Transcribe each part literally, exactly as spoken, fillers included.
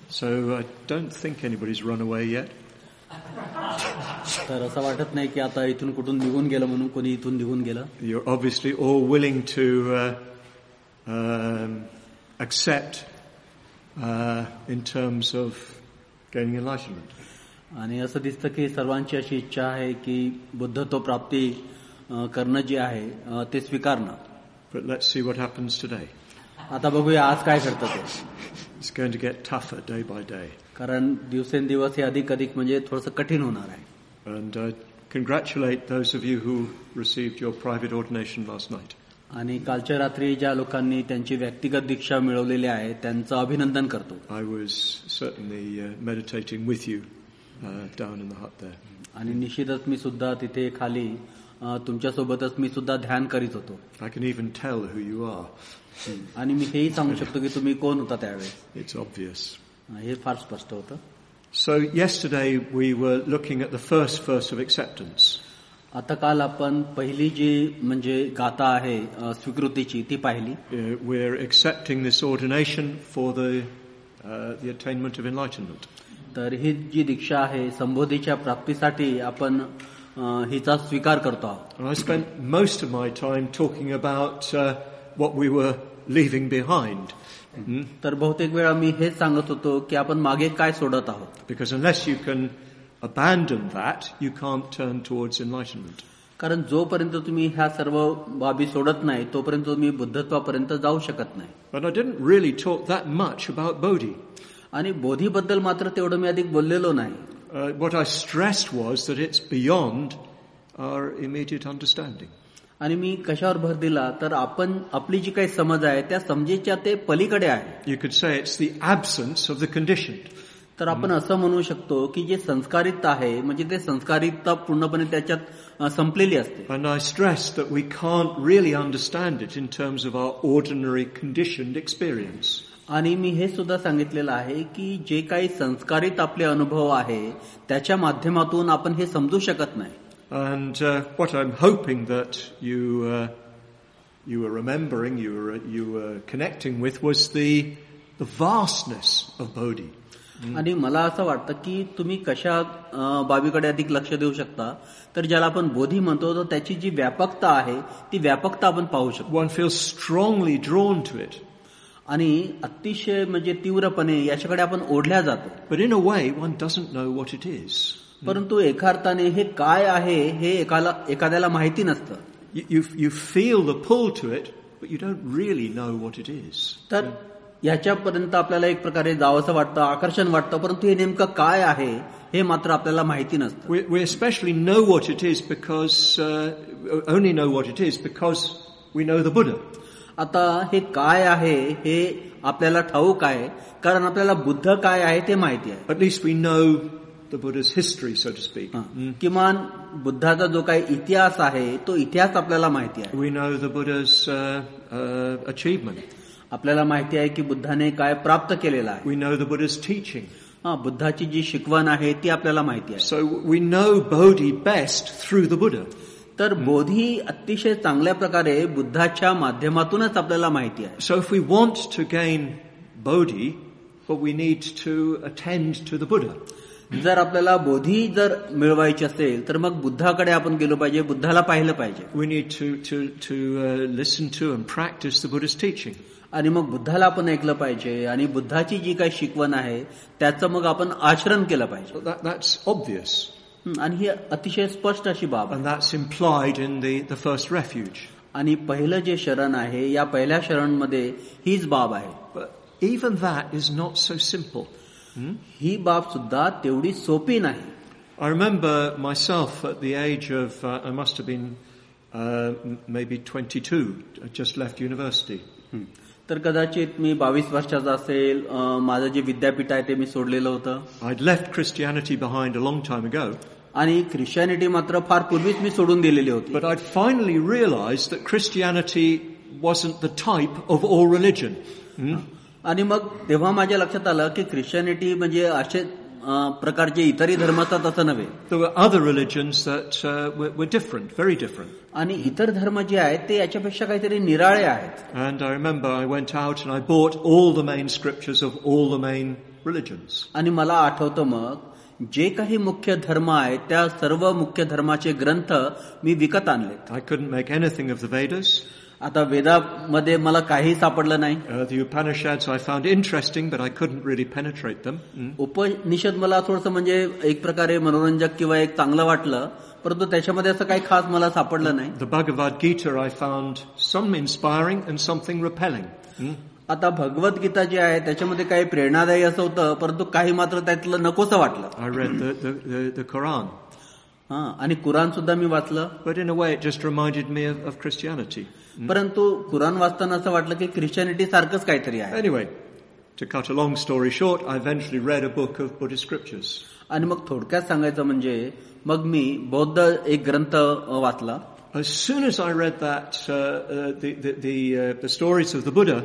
So I don't think anybody's run away yet. तर असं वाटत नाही की आता इथून कुठून निघून गेलं म्हणून कोणी इथून निघून गेलं. You're obviously all willing to uh, um, accept uh, in terms of gaining enlightenment. आणि असं दिसतं की सर्वांची अशी इच्छा आहे की बुद्धत्व प्राप्ती करणं जे आहे ते स्वीकारणं. But let's see what happens today. आता बघूया आज काय घडतं ते. It's going to get tougher day by day. कारण दिवसेंदिवस हे अधिक अधिक म्हणजे थोडंसं कठीण होणार आहे. And I congratulate those of you who received your private ordination last night. आणि कालच्या रात्री ज्या लोकांनी त्यांची व्यक्तिगत दीक्षा मिळवलेली आहे त्यांचं अभिनंदन करतो. I was certainly uh, meditating with you uh, down in the hut there. आणि निश्चितच मी सुद्धा तिथे खाली तुमच्या सोबतच मी सुद्धा ध्यान करीत होतो. I can even tell who you are. आणि मी हेही सांगू शकतो की तुम्ही कोण होता त्यावेळेस. It's obvious. हे फार स्पष्ट होतं. So yesterday we were looking at the first verse of acceptance. आता काल आपण पहिली जी म्हणजे गाथा आहे स्वीकृतीची ती पाहिली. Uh, we're accepting this ordination for the uh, the attainment of enlightenment. तर ही जी दीक्षा आहे संबोधीच्या प्राप्तीसाठी आपण हिचा स्वीकार करतो आहोत. And I spent most of my time talking about uh, what we were leaving behind. Mm? तर बहुतेक वेळा मी हेच सांगत होतो की आपण मागे काय सोडत आहोत. Because unless you can abandon that, you can't turn towards enlightenment. कारण जोपर्यंत तुम्ही ह्या सर्व बाबी सोडत नाही तोपर्यंत तुम्ही बुद्धत्वापर्यंत जाऊ शकत नाही. But I didn't really talk that much about Bodhi. आणि बोधीबद्दल मात्र तेवढं मी अधिक बोललेलो नाही. Uh, what I stressed was that it's beyond our immediate understanding. आणि मी कशावर भर दिला तर आपण आपली जी काही समज आहे त्या समजेच्या ते पलीकडे आहे. You could say it's the absence of the conditioned. तर आपण असं म्हणू शकतो की जे संस्कारित आहे म्हणजे ते संस्कारितता पूर्णपणे त्याच्यात संपलेली असते. And I stressed that we can't really understand it in terms of our ordinary conditioned experience. आणि मी हे सुद्धा सांगितलेलं आहे की जे काही संस्कारित आपले अनुभव आहे त्याच्या माध्यमातून आपण हे समजू शकत नाही. And uh, what I'm hoping that you uh, you were remembering, you were you were connecting with was the the vastness of Bodhi. आणि मला असं वाटतं की तुम्ही कशा बाबीकडे अधिक लक्ष देऊ शकता तर ज्याला आपण बोधी म्हणतो तर त्याची जी व्यापकता आहे ती व्यापकता आपण पाहू शकतो. One feels strongly drawn to it. आणि अतिशय म्हणजे तीव्रपणे याच्याकडे आपण ओढल्या जातो. But in a way one doesn't know what it is. परंतु एका अर्थाने हे काय आहे हे एकाला एखाद्याला माहिती नसतं. You you feel the pull to it, but you don't really know what it is. तर याच्यापर्यंत आपल्याला एक प्रकारे जावंसं वाटतं, आकर्षण वाटतं, परंतु हे नेमकं काय आहे हे मात्र आपल्याला माहिती नसतं. We we especially know what it is because uh, only know what it is because we know the Buddha. आता हे काय आहे हे आपल्याला ठाऊक आहे कारण आपल्याला बुद्ध काय आहे ते माहिती आहे. At least we know the Buddha's history, so to speak. किमान बुद्धाचा जो काही इतिहास आहे तो इतिहास आपल्याला माहिती आहे. We know the Buddha's uh, uh, achievement. आपल्याला माहिती आहे की बुद्धाने काय प्राप्त केलेलं आहे. We know the Buddha's teaching. हा बुद्धाची जी शिकवण आहे ती आपल्याला माहिती आहे. So we know Bodhi best through the Buddha. तर बोधी अतिशय चांगल्या प्रकारे बुद्धाच्या माध्यमातूनच आपल्याला माहिती आहे. So if we want to gain Bodhi, but we need to attend to the Buddha. जर आपल्याला बोधी जर मिळवायची असेल तर मग बुद्धाकडे आपण गेलो पाहिजे, बुद्धाला पाहिलं पाहिजे. We need to to to uh, listen to and practice the Buddha's teaching. आणि मग बुद्धाला आपण ऐकलं पाहिजे आणि बुद्धाची जी काही शिकवण आहे त्याचं मग आपण आचरण केलं पाहिजे. That, that's obvious. आणि ही अतिशय स्पष्ट अशी बाब आहे. And that's implied in the the first refuge. आणि पहिलं जे शरण आहे या पहिल्या शरणमध्ये हीच बाब आहे. But even that is not so simple. Hmm? ही बाब सुद्धा तेवढी सोपी नाही. I remember myself at the age of uh, I must have been uh, maybe twenty-two, I just left university. तर कदाचित मी बावीस वर्षाचा असेल, माझं जे विद्यापीठ आहे ते मी सोडलेलं होतं. I'd left Christianity behind a long time ago. आणि ख्रिश्चनिटी मात्र फार पूर्वीच मी सोडून दिलेली होती. But I'd finally realized that Christianity wasn't the type of all religion. Hmm? आणि मग तेव्हा माझ्या लक्षात आलं की ख्रिश्चनिटी म्हणजे असे प्रकारचे इतरही धर्म असतात असं नव्हे. There were other religions that uh, were, were different, very different. आणि इतर धर्म जे आहेत ते याच्यापेक्षा काहीतरी निराळे आहेत. And I remember I went out and I bought all the main scriptures of all the main religions. आणि मला आठवतं मग जे काही मुख्य धर्म आहे त्या सर्व मुख्य धर्माचे ग्रंथ मी विकत आणलेत. I couldn't make anything of the Vedas. आता वेदामध्ये मला काही सापडलं नाही. Uh, the Upanishads I found interesting, but I couldn't really penetrate them. Mm. Upanishad मला थोडंसं म्हणजे एक प्रकारे मनोरंजक किंवा एक चांगलं वाटलं, परंतु त्याच्यामध्ये असं काही खास मला सापडलं नाही. The Bhagavad Gita I found some inspiring and something repelling. Mm. आता भगवद्गीता जी आहे त्याच्यामध्ये काही प्रेरणादायी असं होतं, परंतु काही मात्र त्यातलं नकोसं वाटलं. I read the, the, the, the Quran. हा, आणि कुराण सुद्धा मी वाचलं. But in a way it just reminded me of, of Christianity. परंतु कुराण वाचताना असं वाटलं की ख्रिश्चनिटी सारखंच काहीतरी आहे. Anyway, to cut a long story short, I eventually read a book of Buddhist scriptures. आणि मग थोडक्यात सांगायचं म्हणजे मग मी बौद्ध एक ग्रंथ वाचला. As soon as I read that, uh, uh, the the the, uh, the stories of the Buddha,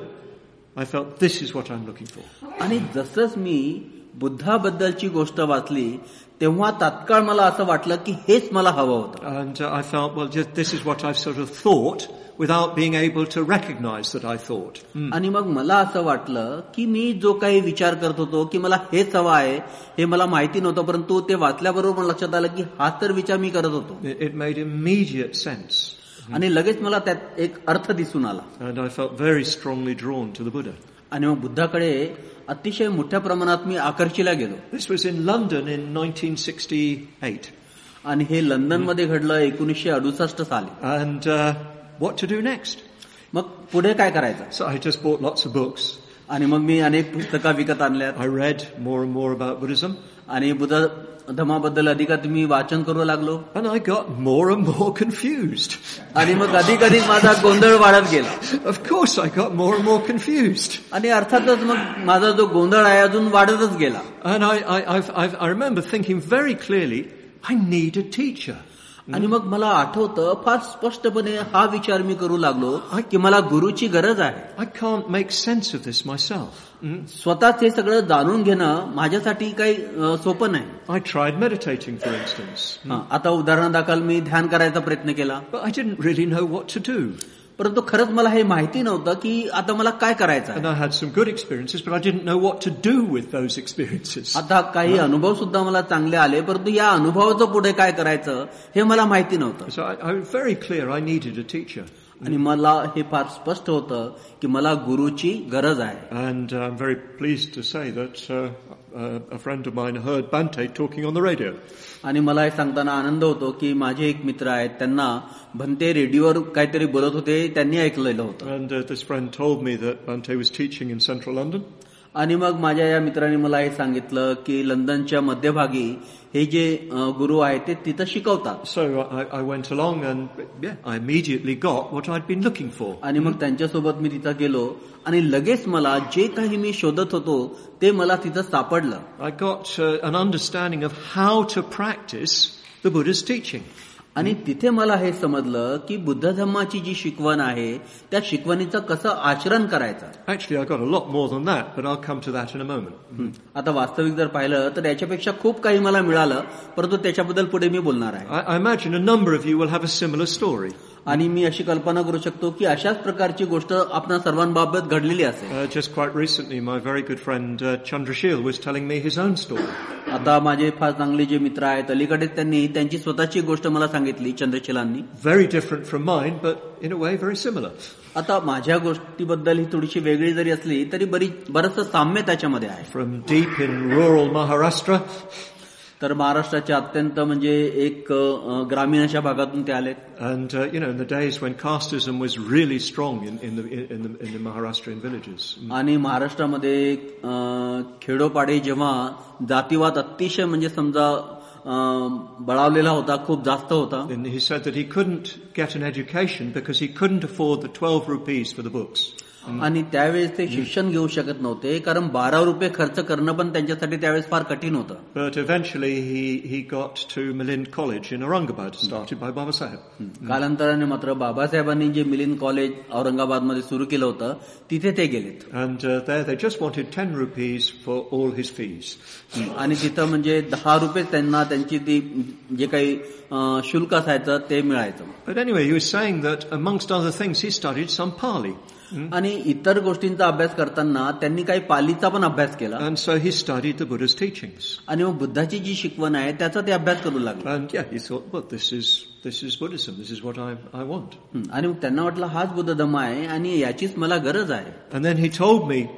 I felt this is what I'm looking for. आणि जसंच मी बुद्धाबद्दलची गोष्ट वाचली तेव्हा तात्काळ मला असं वाटलं की हेच मला हवं होतं. And uh, I felt, well, just this is what I've sort of thought without being able to recognize that I thought. Mm. आणि मग मला असं वाटलं की मी जो काही विचार करत होतो की मला हेच हवं आहे हे मला माहिती नव्हतं, परंतु ते वाचल्याबरोबर मला लक्षात आलं की हाच तर विचार मी करत होतो. It, it made immediate sense. आणि लगेच मला त्यात एक अर्थ दिसून आला. And I felt very strongly drawn to the Buddha. आणि मग बुद्धाकडे अतिशय मोठ्या प्रमाणात मी आकर्षिला गेलो. This was in London in nineteen sixty-eight. आणि हे लंडनमध्ये घडलं एकोणीसशे अडुसष्ट साली. And uh, what to do next? मग पुढे काय करायचं? So I just bought lots of books. आणि मग मी अनेक पुस्तकं विकत आणल्यात. I read more and more about Buddhism. आणि बुद्ध धर्माबद्दल अधिकाधिक मी वाचन करू लागलो. And I got more and more confused. आणि मग अधिक अधिक माझा गोंधळ वाढत गेला. Of course I got more and more confused. आणि अर्थातच मग माझा जो गोंधळ आहे अजून वाढतच गेला. And I, I, I've, I've, I remember thinking very clearly, I need a teacher. आणि मग मला आठवतं फार स्पष्टपणे हा विचार मी करू लागलो की मला गुरुची गरज आहे. I can't make sense of this myself. स्वतःच हे सगळं जाणून घेणं माझ्यासाठी काही सोपं नाही. I tried meditating, for instance. आता उदाहरणादाखल मी ध्यान करायचा प्रयत्न केला. But I didn't really know what to do. परंतु खरंच मला हे माहिती नव्हतं की आता मला काय करायचं आहे. And I had some good experiences, but I didn't know what to do with those experiences. आता काही अनुभव सुद्धा मला चांगले आले, परंतु या अनुभवाचं पुढे काय करायचं हे मला माहिती नव्हतं. So I, I was very clear I needed a teacher. आणि मला हे फार स्पष्ट होतं की मला गुरुची गरज आहे. And uh, I'm very pleased to say that uh, uh, a friend of mine heard Bhante talking on the radio. आणि मला हे सांगताना आनंद होतो की माझे एक मित्र आहेत, त्यांना भंते रेडिओवर काहीतरी बोलत होते, त्यांनी ऐकलेलं होतं. And uh, this friend told me that Bhante was teaching in central London. आणि मग माझ्या या मित्राने मला हे सांगितलं की लंडनच्या मध्यभागी हे जे गुरु आहेत ते तिथं शिकवतात. So I, I went along and yeah, I immediately got what I'd been looking for. आणि मग त्यांच्यासोबत मी तिथं गेलो आणि लगेच मला जे काही मी शोधत होतो ते मला तिथं सापडलं. I got uh, an understanding of how to practice the Buddha's teaching. आणि तिथे मला हे समजलं की बुद्ध धर्माची जी शिकवण आहे त्या शिकवणीचं कसं आचरण करायचं. Actually, I got a lot more than that, but I'll come to that in a moment. आता वास्तविक जर पाहिलं तर याच्यापेक्षा खूप काही मला मिळालं, परंतु त्याच्याबद्दल पुढे मी बोलणार आहे. I, I imagine a number of you will have a similar story. आणि मी अशी कल्पना करू शकतो की अशाच प्रकारची गोष्ट आपणा सर्वांबाबत घडलेली असेल. Uh, just quite recently, my very good friend uh, Chandrashil was telling me his own story. आता माझे फार चांगले जे मित्र आहेत अलीकडे त्यांनी त्यांची स्वतःची गोष्ट मला सांगितली चंद्रशिलांनी. Very different from mine, but in a way very similar. आता माझ्या गोष्टीबद्दल ही थोडीशी वेगळी जरी असली तरी बरी बरंचसं साम्य त्याच्यामध्ये आहे. From deep in rural Maharashtra. तर महाराष्ट्राच्या अत्यंत म्हणजे एक ग्रामीण अशा भागातून ते आले. And uh, you know, in the days when casteism was really strong in, in the in the in the Maharashtrian villages. आणि महाराष्ट्रामध्ये खेडोपाडे जेव्हा जातीवाद अतिशय म्हणजे समजा बळावलेला होता, खूप जास्त होता. And he said that he couldn't get an education because he couldn't afford the twelve rupees for the books. आणि त्यावेळेस ते शिक्षण घेऊ शकत नव्हते कारण बारा रुपये खर्च करणं पण त्यांच्यासाठी त्यावेळेस फार कठीण होतं. But eventually he he got to Milind College in Aurangabad, started by Baba Saheb. कालांतराने मात्र बाबासाहेबांनी जे मिलिंद कॉलेज औरंगाबादमध्ये सुरू केलं होतं तिथे ते गेलेत. And uh, there they just wanted ten rupees for all his fees. आणि तिथं म्हणजे दहा रुपये त्यांना त्यांची ती जे काही शुल्क असायचं ते मिळायचं. But anyway, he was saying that amongst other things he studied some Pali. आणि इतर गोष्टींचा अभ्यास करताना त्यांनी काही पालीचा पण अभ्यास केला. And so he studied the Buddha's teachings. आणि मग बुद्धाची जी शिकवण आहे त्याचा ते अभ्यास करू लागले. And yeah, he thought, well, this is this is Buddhism. This is what I I want. आणि मग त्यांना वाटलं हाच बुद्ध धम्म आहे आणि याचीच मला गरज आहे. And then he told me,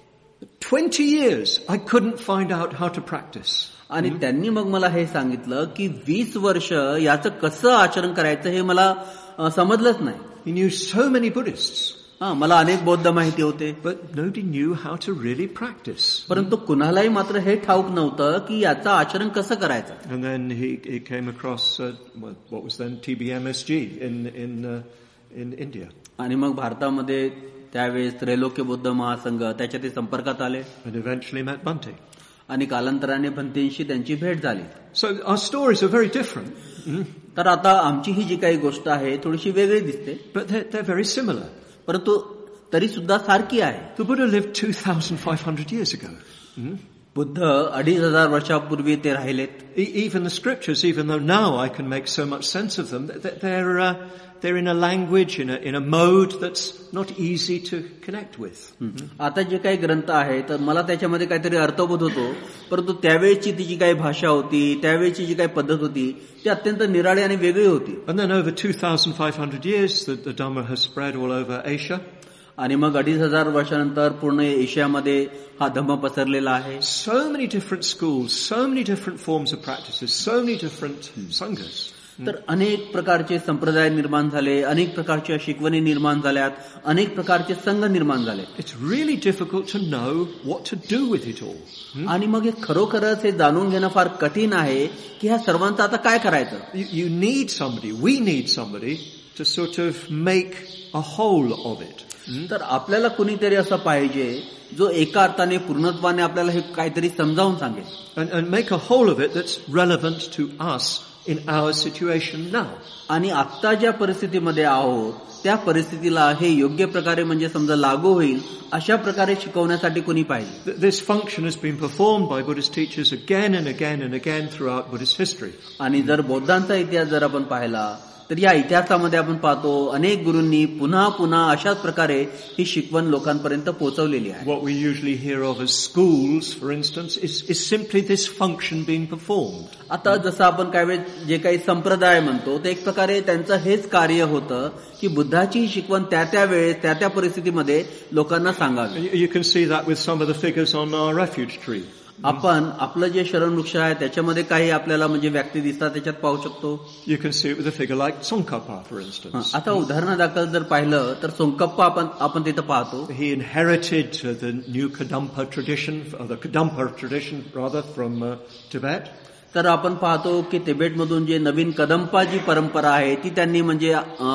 twenty years I couldn't find out how to practice. आणि त्यांनी मग मला हे सांगितलं की वीस वर्ष याचं कसं आचरण करायचं हे मला समजलंच नाही. He knew so many Buddhists. हा, मला अनेक बौद्ध माहिती होते, but nobody knew how to really practice. परंतु कुणालाही मात्र हे ठाऊक नव्हतं की याचं आचरण कसं करायचं. And then he he came across uh, what was then T B M S G in in uh, in India. आणि मग भारतामध्ये त्यावेळेस त्रैलोक्य बौद्ध महासंघ त्याच्या ते संपर्कात आले. And eventually met Bhante. आणि कालांतराने भंतेंशी त्यांची भेट झाली. So our stories are very different. Mm. तर आता आमची ही जी काही गोष्ट आहे थोडीशी वेगळी दिसते, but they're, they're very similar. परंतु तरी सुद्धा सारखी आहे. The Buddha lived two thousand five hundred years ago. Mm. Buddha अडीच हजार वर्षापूर्वी ते राहिलेत. Even the scriptures, even though now I can make so much sense of them, they're uh, they're in a language, in a in a mode that's not easy to connect with. आता जे काही ग्रंथ आहे तर मला त्याच्यामध्ये काहीतरी अर्थबोध होतो, परंतु त्यावेळेची ती जी काही भाषा होती, त्यावेळेची जी काही पद्धत होती ती अत्यंत निराळी आणि वेगळी होती. And then over two thousand five hundred years, the, the Dhamma has spread all over Asia. आणि मग अडीच हजार वर्षानंतर पूर्ण एशियामध्ये हा धम्म पसरलेला आहे. So many different schools, so many different forms of practices, so many different sanghas. तर अनेक प्रकारचे संप्रदाय निर्माण झाले, अनेक प्रकारच्या शिकवणी निर्माण झाल्यात, अनेक प्रकारचे संघ निर्माण झाले. It's really difficult to know what to do with it all. आणि मग हे खरोखरच हे जाणून घेणं फार कठीण आहे की ह्या सर्वांचं आता काय करायचं. You, you need somebody, we need somebody to sort of make a whole of it. तर आपल्याला कुणीतरी असं पाहिजे जो एका अर्थाने पूर्णत्वाने आपल्याला हे काहीतरी समजावून सांगेल. And, and make a whole of it that's relevant to us in our situation now. आणि आता ज्या परिस्थितीमध्ये आहोत त्या परिस्थितीला हे योग्य प्रकारे म्हणजे समजा लागू होईल अशा प्रकारे शिकवण्यासाठी कोणी पाहिजे. This function has been performed by Buddhist teachers again and again and again throughout Buddhist history. आणि जर बौद्धांचा इतिहास जर आपण पाहिला तर या इतिहासामध्ये आपण पाहतो अनेक गुरूंनी पुन्हा पुन्हा अशाच प्रकारे ही शिकवण लोकांपर्यंत पोहोचवलेली आहे. What we usually hear of as schools, for instance, is, is simply this function being performed. आता जसं आपण काही वेळ जे काही संप्रदाय म्हणतो ते एक प्रकारे त्यांचं हेच कार्य होतं की बुद्धाची शिकवण त्या त्या वेळेस त्या त्या परिस्थितीमध्ये लोकांना सांगावी. You can see that with some of the figures on our refuge tree. आपण आपलं जे शरण वृक्ष आहे त्याच्यामध्ये काही आपल्याला म्हणजे व्यक्ती दिसतात त्याच्यात पाहू शकतो. You can see it with a figure like Tsongkhapa, for instance. आता उदाहरणादाखल जर पाहिलं तर सोंगप्पा आपण आपण तिथं पाहतो. He inherited uh, the new Kadampa tradition, or the Kadampa tradition rather, from uh, Tibet. तर आपण पाहतो की तिबेटमधून जे नवीन कदंपा जी परंपरा आहे ती त्यांनी म्हणजे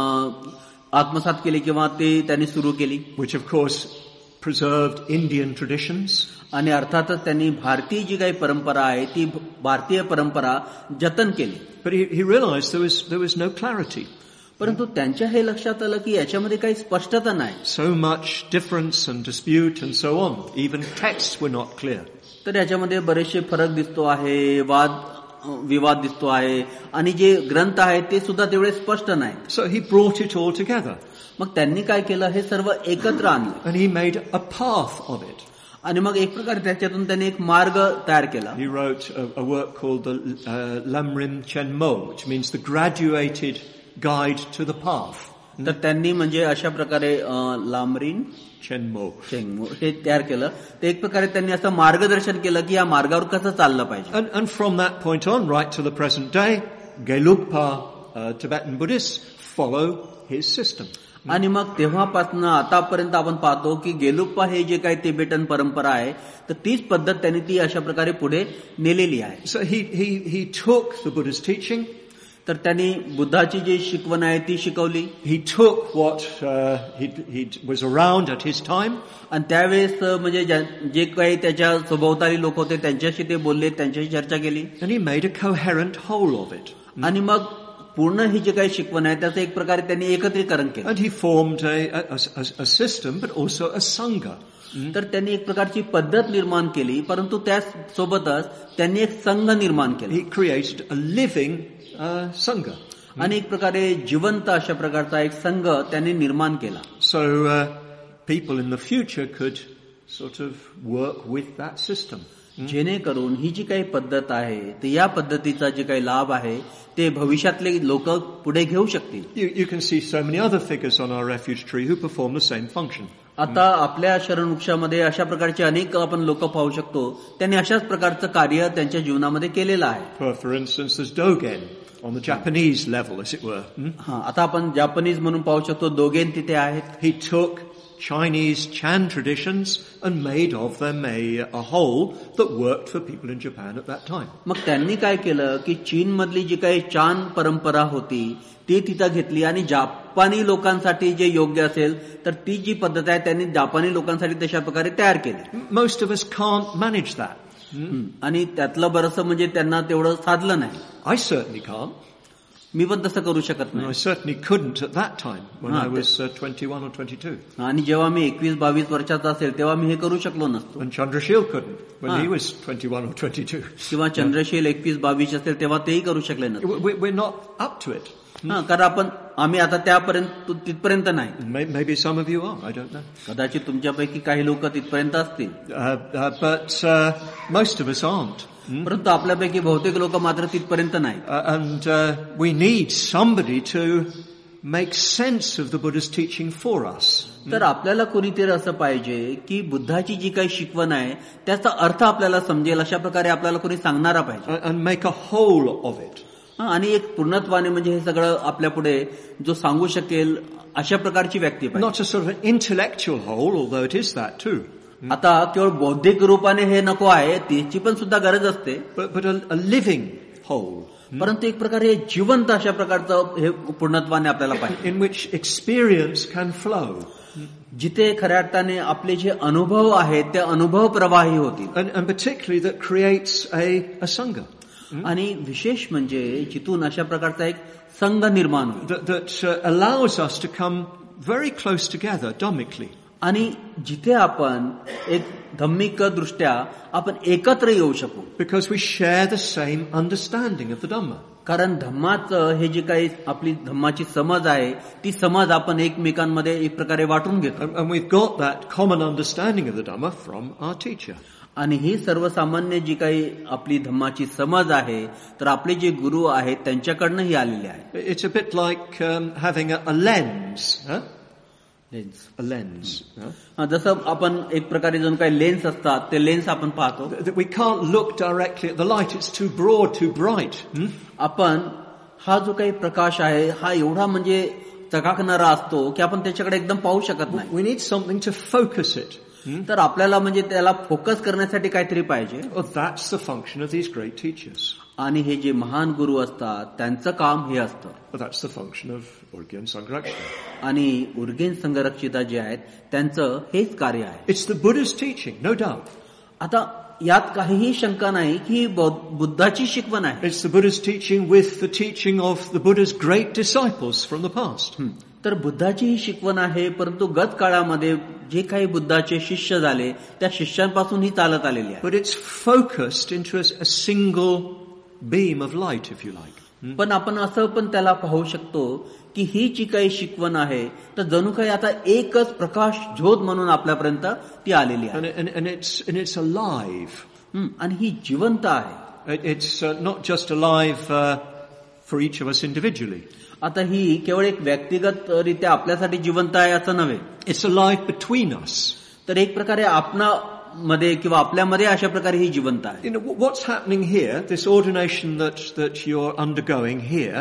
आत्मसात केली किंवा ती त्यांनी सुरू केली. Which of course preserved Indian traditions. आणि अर्थातच त्यांनी भारतीय जी काही परंपरा आहे ती भारतीय परंपरा जतन केली. But he, he realized there was there was no clarity. परंतु त्यांच्या हे लक्षात आलं की याच्यामध्ये काही स्पष्टता नाही. So much difference and dispute and so on. Even texts were not clear. तर याच्यामध्ये बरेचसे फरक दिसतो आहे, वाद विवाद दिसतो आहे आणि जे ग्रंथ आहेत ते सुद्धा तेवढे स्पष्ट नाही. So he brought it all together. मग त्यांनी काय केलं हे सर्व एकत्र आणलं. And he made a path of it. आणि मग एक प्रकारे त्याच्यातून त्यांनी एक मार्ग तयार केला. He wrote a, a work called the uh, Lamrim Chenmo, which means the graduated guide to the path. तर त्यांनी म्हणजे अशा प्रकारे लामरीन Chenmo चेंगमो हे तयार केलं. ते एक प्रकारे त्यांनी असं मार्गदर्शन केलं की या मार्गावर कसं चाललं पाहिजे. And, and from that point on, right to the present day, Gelugpa uh, Tibetan Buddhists follow his system. आणि मग तेव्हापासून आतापर्यंत आपण पाहतो की गेलुप्पा हे जे काही तिबेटन परंपरा आहे तर तीच पद्धत त्यांनी ती अशा प्रकारे पुढे नेलेली आहे. So he he he took the Buddha's teaching. तर त्यांनी बुद्धाची जी शिकवण आहे ती शिकवली. He took what uh, he he was around at his time. आणि त्यावेळेस म्हणजे जे काही त्याच्या सभोवताली लोक होते त्यांच्याशी ते बोलले, त्यांच्याशी चर्चा केली. And he made a coherent whole of it. आणि मग पूर्ण ही जे काही शिकवण आहे त्याचं एक प्रकारे त्यांनी एकत्रीकरण केलं. And he formed a a, a, a system, but also a sangha. तर त्यांनी एक प्रकारची पद्धत निर्माण केली, परंतु त्या सोबतच त्यांनी एक संघ निर्माण केला. He created a living uh, sangha. आणि एक प्रकारे जिवंत अशा प्रकारचा एक संघ त्यांनी निर्माण केला. So uh, people in the future could sort of work with that system. जेणेकरून ही जी काही पद्धत आहे ते या पद्धतीचा जे काही लाभ आहे ते भविष्यातले लोक पुढे घेऊ शकतील. You, you can see so many other figures on our refuge tree who perform the same function. आता आपल्या शरण वृक्षामध्ये अशा प्रकारचे अनेक आपण लोक पाहू शकतो त्यांनी अशाच प्रकारचं कार्य त्यांच्या जीवनामध्ये केलेलं आहे. For, for instance, there's Dogen on the Japanese level, as it were. Hmm? हा, आता आपण जापानीज म्हणून पाहू शकतो दोगेन तिथे आहेत. He took Chinese Chan traditions and made of them a, a whole that worked for people in Japan at that time. मग त्यांनी काय केलं की चीन मधली जी काही चान परंपरा होती ती तिथं घेतली आणि जापानी लोकांसाठी जे योग्य असेल तर ती जी पद्धत आहे त्यांनी जापानी लोकांसाठी तशा प्रकारे तयार केली. Most of us can't manage that. Hmm? आणि त्यातलं बरंचसं म्हणजे त्यांना तेवढं साधलं नाही. I certainly can't. मी पण तसं करू शकत And I नाही. certainly couldn't at that time when Ah, I was uh, twenty-one or twenty-two. आणि जेव्हा मी एकवीस बावीस वर्षाचा असेल तेव्हा मी हे करू शकलो नसतो. And Chandrashil couldn't when Ah. he was twenty-one or twenty-two. किंवा चंद्रशील एकवीस बावीस असेल तेव्हा तेही करू शकले नसते. We- we- We're not up to it. हा, कारण आपण आम्ही आता त्यापर्यंत तिथपर्यंत नाही. May- Maybe some of you are, I don't know. कदाचित तुमच्यापैकी काही लोक तिथपर्यंत असतील. Uh, uh, but uh, most of us aren't. परंतु आपल्यापैकी बहुतेक लोक मात्र तिथपर्यंत नाही. Uh, and uh, we need somebody to make sense of the Buddha's teaching for us. तर आपल्याला कोणीतरी असं पाहिजे की बुद्धाची जी काही शिकवण आहे त्याचा अर्थ आपल्याला समजेल अशा प्रकारे आपल्याला कोणी सांगणारा पाहिजे. Uh, and make a whole of it. हा, आणि एक पूर्णत्वाने म्हणजे हे सगळं आपल्या पुढे जो सांगू शकेल अशा प्रकारची व्यक्ती पाहिजे. Not a sort of an intellectual whole, although it is that too. आता केवळ बौद्धिक रूपाने हे नको आहे त्याची पण सुद्धा गरज असते. But, but a, a living whole. परंतु एक प्रकारे जिवंत अशा प्रकारचं हे पूर्णत्वाने आपल्याला पाहिजे. In which experience can flow. जिथे खऱ्या अर्थाने आपले जे अनुभव आहेत ते अनुभव प्रवाही होतील. And, and particularly that creates a, a sangha. आणि विशेष म्हणजे जिथून अशा प्रकारचा एक संघ निर्माण होईल. That, that uh, allows us to come very close together, Dhammically. आणि जिथे आपण एक धम्मिक दृष्ट्या आपण एकत्र येऊ शकू. Because we share the same understanding of the Dhamma. कारण धम्माचं हे जे काही आपली धम्माची समज आहे ती समज आपण एकमेकांमध्ये एक प्रकारे वाटून घेतो. And, and we've got that common understanding of the Dhamma from our teacher. आणि ही सर्वसामान्य जी काही आपली धम्माची समज आहे तर आपले जे गुरु आहेत त्यांच्याकडनं ही आलेली आहे. It's a bit like um, having a, a lens. Huh? Lens. A lens. Huh? जसं आपण एक प्रकारे जणू काही लेन्स असतात ते लेन्स आपण पाहतो. That we can't look directly at the light. It's too broad, too bright. Hmm? आपण हा जो काही प्रकाश आहे हा एवढा म्हणजे चकाकणारा असतो की आपण त्याच्याकडे एकदम पाहू शकत नाही. We need something to focus it. तर आपल्याला म्हणजे त्याला फोकस करण्यासाठी काहीतरी पाहिजे. Well, that's the function of these great teachers. आणि हे जे महान गुरु असतात त्यांचं काम हे असतं. Well, that's the function of Urgyen Sangrakshita. आणि उर्गेन संघरक्षिता जे आहेत त्यांचं हेच कार्य आहे. It's the Buddha's teaching, no doubt. आता यात काहीही शंका नाही की बुद्धाची शिकवण आहे. It's the Buddha's teaching with the teaching of the Buddha's great disciples from the past. तर बुद्धाची ही शिकवण आहे परंतु गत काळामध्ये जे काही बुद्धाचे शिष्य झाले त्या शिष्यांपासून ही चालत आलेली आहे. But it's focused into a, a single beam of light, if you like. पण आपण असं पण त्याला पाहू शकतो की ही जी काही शिकवण आहे तर जणू काही आता एकच प्रकाश झोत म्हणून आपल्यापर्यंत ती आलेली आहे. And, and, and it's and it's alive. हं, आणि ही जिवंत आहे. It, it's uh, not just alive uh, for each of us individually. आता ही केवळ एक व्यक्तिगत रित्या आपल्यासाठी जिवंत आहे असं नव्हे. It's alive between us. तर एक प्रकारे आपणा मध्ये किंवा आपल्यामध्ये अशा प्रकारे ही जिवंत आहे. You know, what's happening here, this ordination that, that you're undergoing here,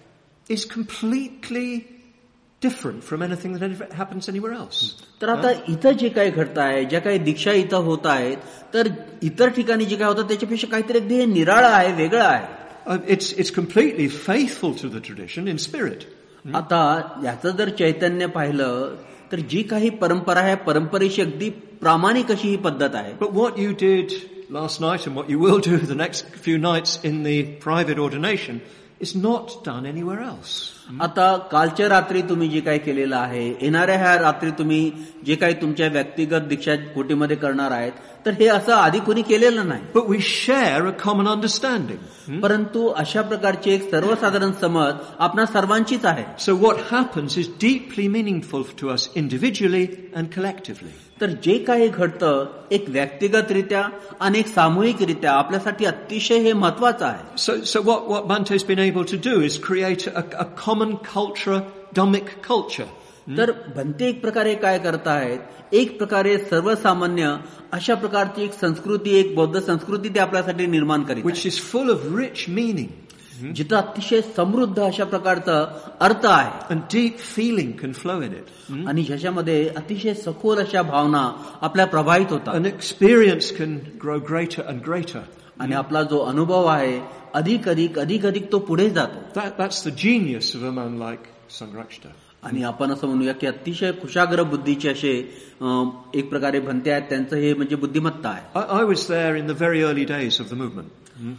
is completely different from anything that happens anywhere else. तर आता इथं जे काही घडत आहे ज्या काही दीक्षा इथं होत आहेत तर इतर ठिकाणी जे काय होतं त्याच्यापेक्षा काहीतरी अगदी हे निराळं आहे, वेगळं आहे. Uh, it's, it's completely faithful to the tradition in spirit. आता याचं जर चैतन्य पाहिलं तर जी काही परंपरा आहे परंपरेची अगदी प्रामाणिक अशी ही पद्धत आहे. But what you did last night and what you will do the next few nights in the private ordination is not done anywhere else. आता कालच्या रात्री तुम्ही जे काही केलेलं आहे, येणाऱ्या ह्या रात्री तुम्ही जे काही तुमच्या व्यक्तिगत दीक्षा कोटीमध्ये करणार आहेत, तर हे असं आधी कोणी केलेलं नाही. But we share a common understanding. परंतु अशा प्रकारची एक सर्वसाधारण समज आपणा सर्वांचीच आहे. So what happens is deeply meaningful to us individually and collectively. तर जे काही घडतं एक व्यक्तिगतरित्या आणि एक सामूहिकरित्या आपल्यासाठी अतिशय हे महत्वाचं आहे. So, so what, what Bante's been able to do is create a, a common culture, Dhammic culture. तर भंते एक प्रकारे काय करतायत, एक प्रकारे सर्वसामान्य अशा प्रकारची एक संस्कृती, एक बौद्ध संस्कृती ते आपल्यासाठी निर्माण करीत which is full of rich meaning. जिथं अतिशय समृद्ध अशा प्रकारचा अर्थ आहे And deep feeling can flow in it. आणि ह्याच्यामध्ये अतिशय सखोल अशा भावना आपल्या प्रभावित होतात. An experience can grow greater and greater. आणि आपला जो अनुभव आहे अधिक अधिक अधिक अधिक तो पुढे जातो. That, that's the genius of a man like Sangharakshita. आणि आपण असं म्हणूया की अतिशय कुशाग्र बुद्धीचे असे एक प्रकारे भंते आहेत, त्यांचं हे म्हणजे बुद्धिमत्ता आहे. I, I was there in the very early days of the movement.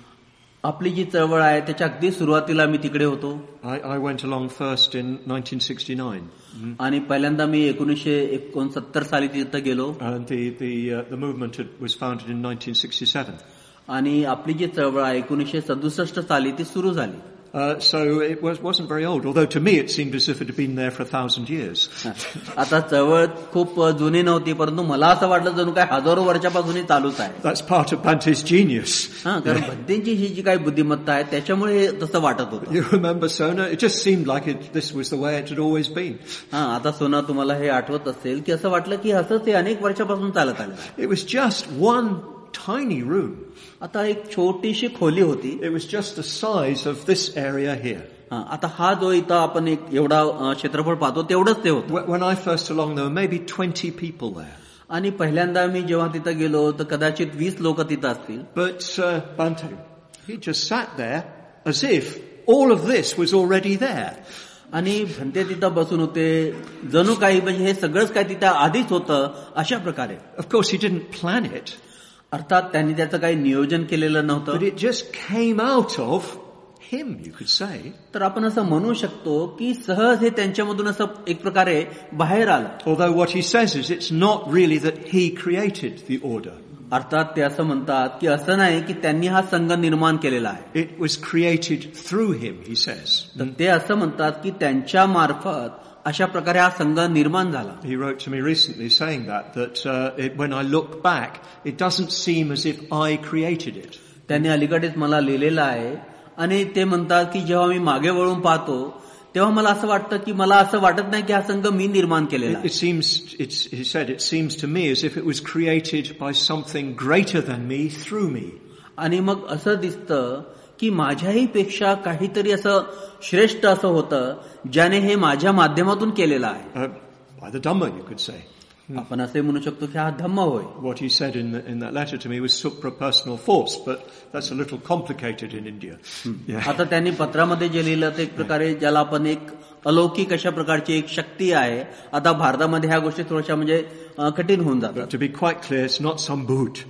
आपली जी चळवळ आहे त्याच्या अगदी सुरुवातीला मी तिकडे होतो. I, I went along first in nineteen sixty-nine. आणि पहिल्यांदा मी एकोणीसशे एकोणसत्तर साली तिथं गेलो. And the the uh, the movement had, was founded in nineteen sixty-seven. आणि आपली जी चळवळ आहे एकोणीसशे सदुसष्ट साली ती सुरू झाली. Uh, so it was, wasn't very old, although to me it seemed as if it had been there for a thousand years. आता चळवळ खूप जुनी नव्हती, परंतु मला असं वाटलं जणू काय हजारो वर्षापासून चालूच आहे. That's part of Bante's genius. हा, कारण भंतेंची ही जी काही बुद्धिमत्ता आहे त्याच्यामुळे तसं वाटत होतं. You remember Sona? It just seemed like it, this was the way it had always been. हा, आता सोना तुम्हाला हे आठवत असेल की असं वाटलं की असंच हे अनेक वर्षापासून चालत आलं. It was just one tiny room. आता एक छोटीशी खोली होती. It was just the size of this area here. आता हा जो इथं आपण एक एवढा क्षेत्रफळ पाहतो तेवढंच ते होतं. When I first along, there were maybe twenty people there. आणि पहिल्यांदा मी जेव्हा तिथं गेलो तर कदाचित वीस लोक तिथं असतील. But uh, Bante, he just sat there as if all of this was already there. आणि भंते तिथं बसून होते जणू काही म्हणजे हे सगळंच काय तिथं आधीच होतं अशा प्रकारे. Of course, he didn't plan it. अर्थात त्यांनी त्याचं काही नियोजन केलेलं नव्हतं. But it just came out of him, you could say. तर आपण असं म्हणू शकतो की सहज हे त्यांच्यामधून असं एक प्रकारे बाहेर आलं. Although what he says is it's not really that he created the order. अर्थात ते असं म्हणतात की असं नाही की त्यांनी हा संघ निर्माण केलेला आहे. It was created through him, he says. तर ते असं म्हणतात की त्यांच्या मार्फत अशा प्रकारे हा संघ निर्माण झाला. He wrote to me recently saying that, that uh, it, when I look back, it doesn't seem as if I created it. त्यांनी अलीकडेच मला लिहिलेलं आहे आणि ते म्हणतात की जेव्हा मी मागे वळून पाहतो तेव्हा मला असं वाटतं की मला असं वाटत नाही की हा संघ मी निर्माण केलेला आहे. It seems, it's, he said, it seems to me as if it was created by something greater than me through me. आणि मग असं दिसतं की माझ्याही पेक्षा काहीतरी असं श्रेष्ठ असं होतं ज्याने हे माझ्या माध्यमातून केलेलं आहे. By the Dhamma, you could say. आपण असे म्हणू शकतो की हा धम्म होय. What he said in, the, in that letter to me was suprapersonal force, but that's a little complicated in India. Yeah. आता त्यांनी पत्रामध्ये जे लिहिलं ते एक प्रकारे ज्याला आपण एक अलौकिक अशा प्रकारची एक शक्ती आहे. आता भारतामध्ये ह्या गोष्टी थोड्याशा म्हणजे कठीण होऊन जातात. To be quite clear, it's not some boot.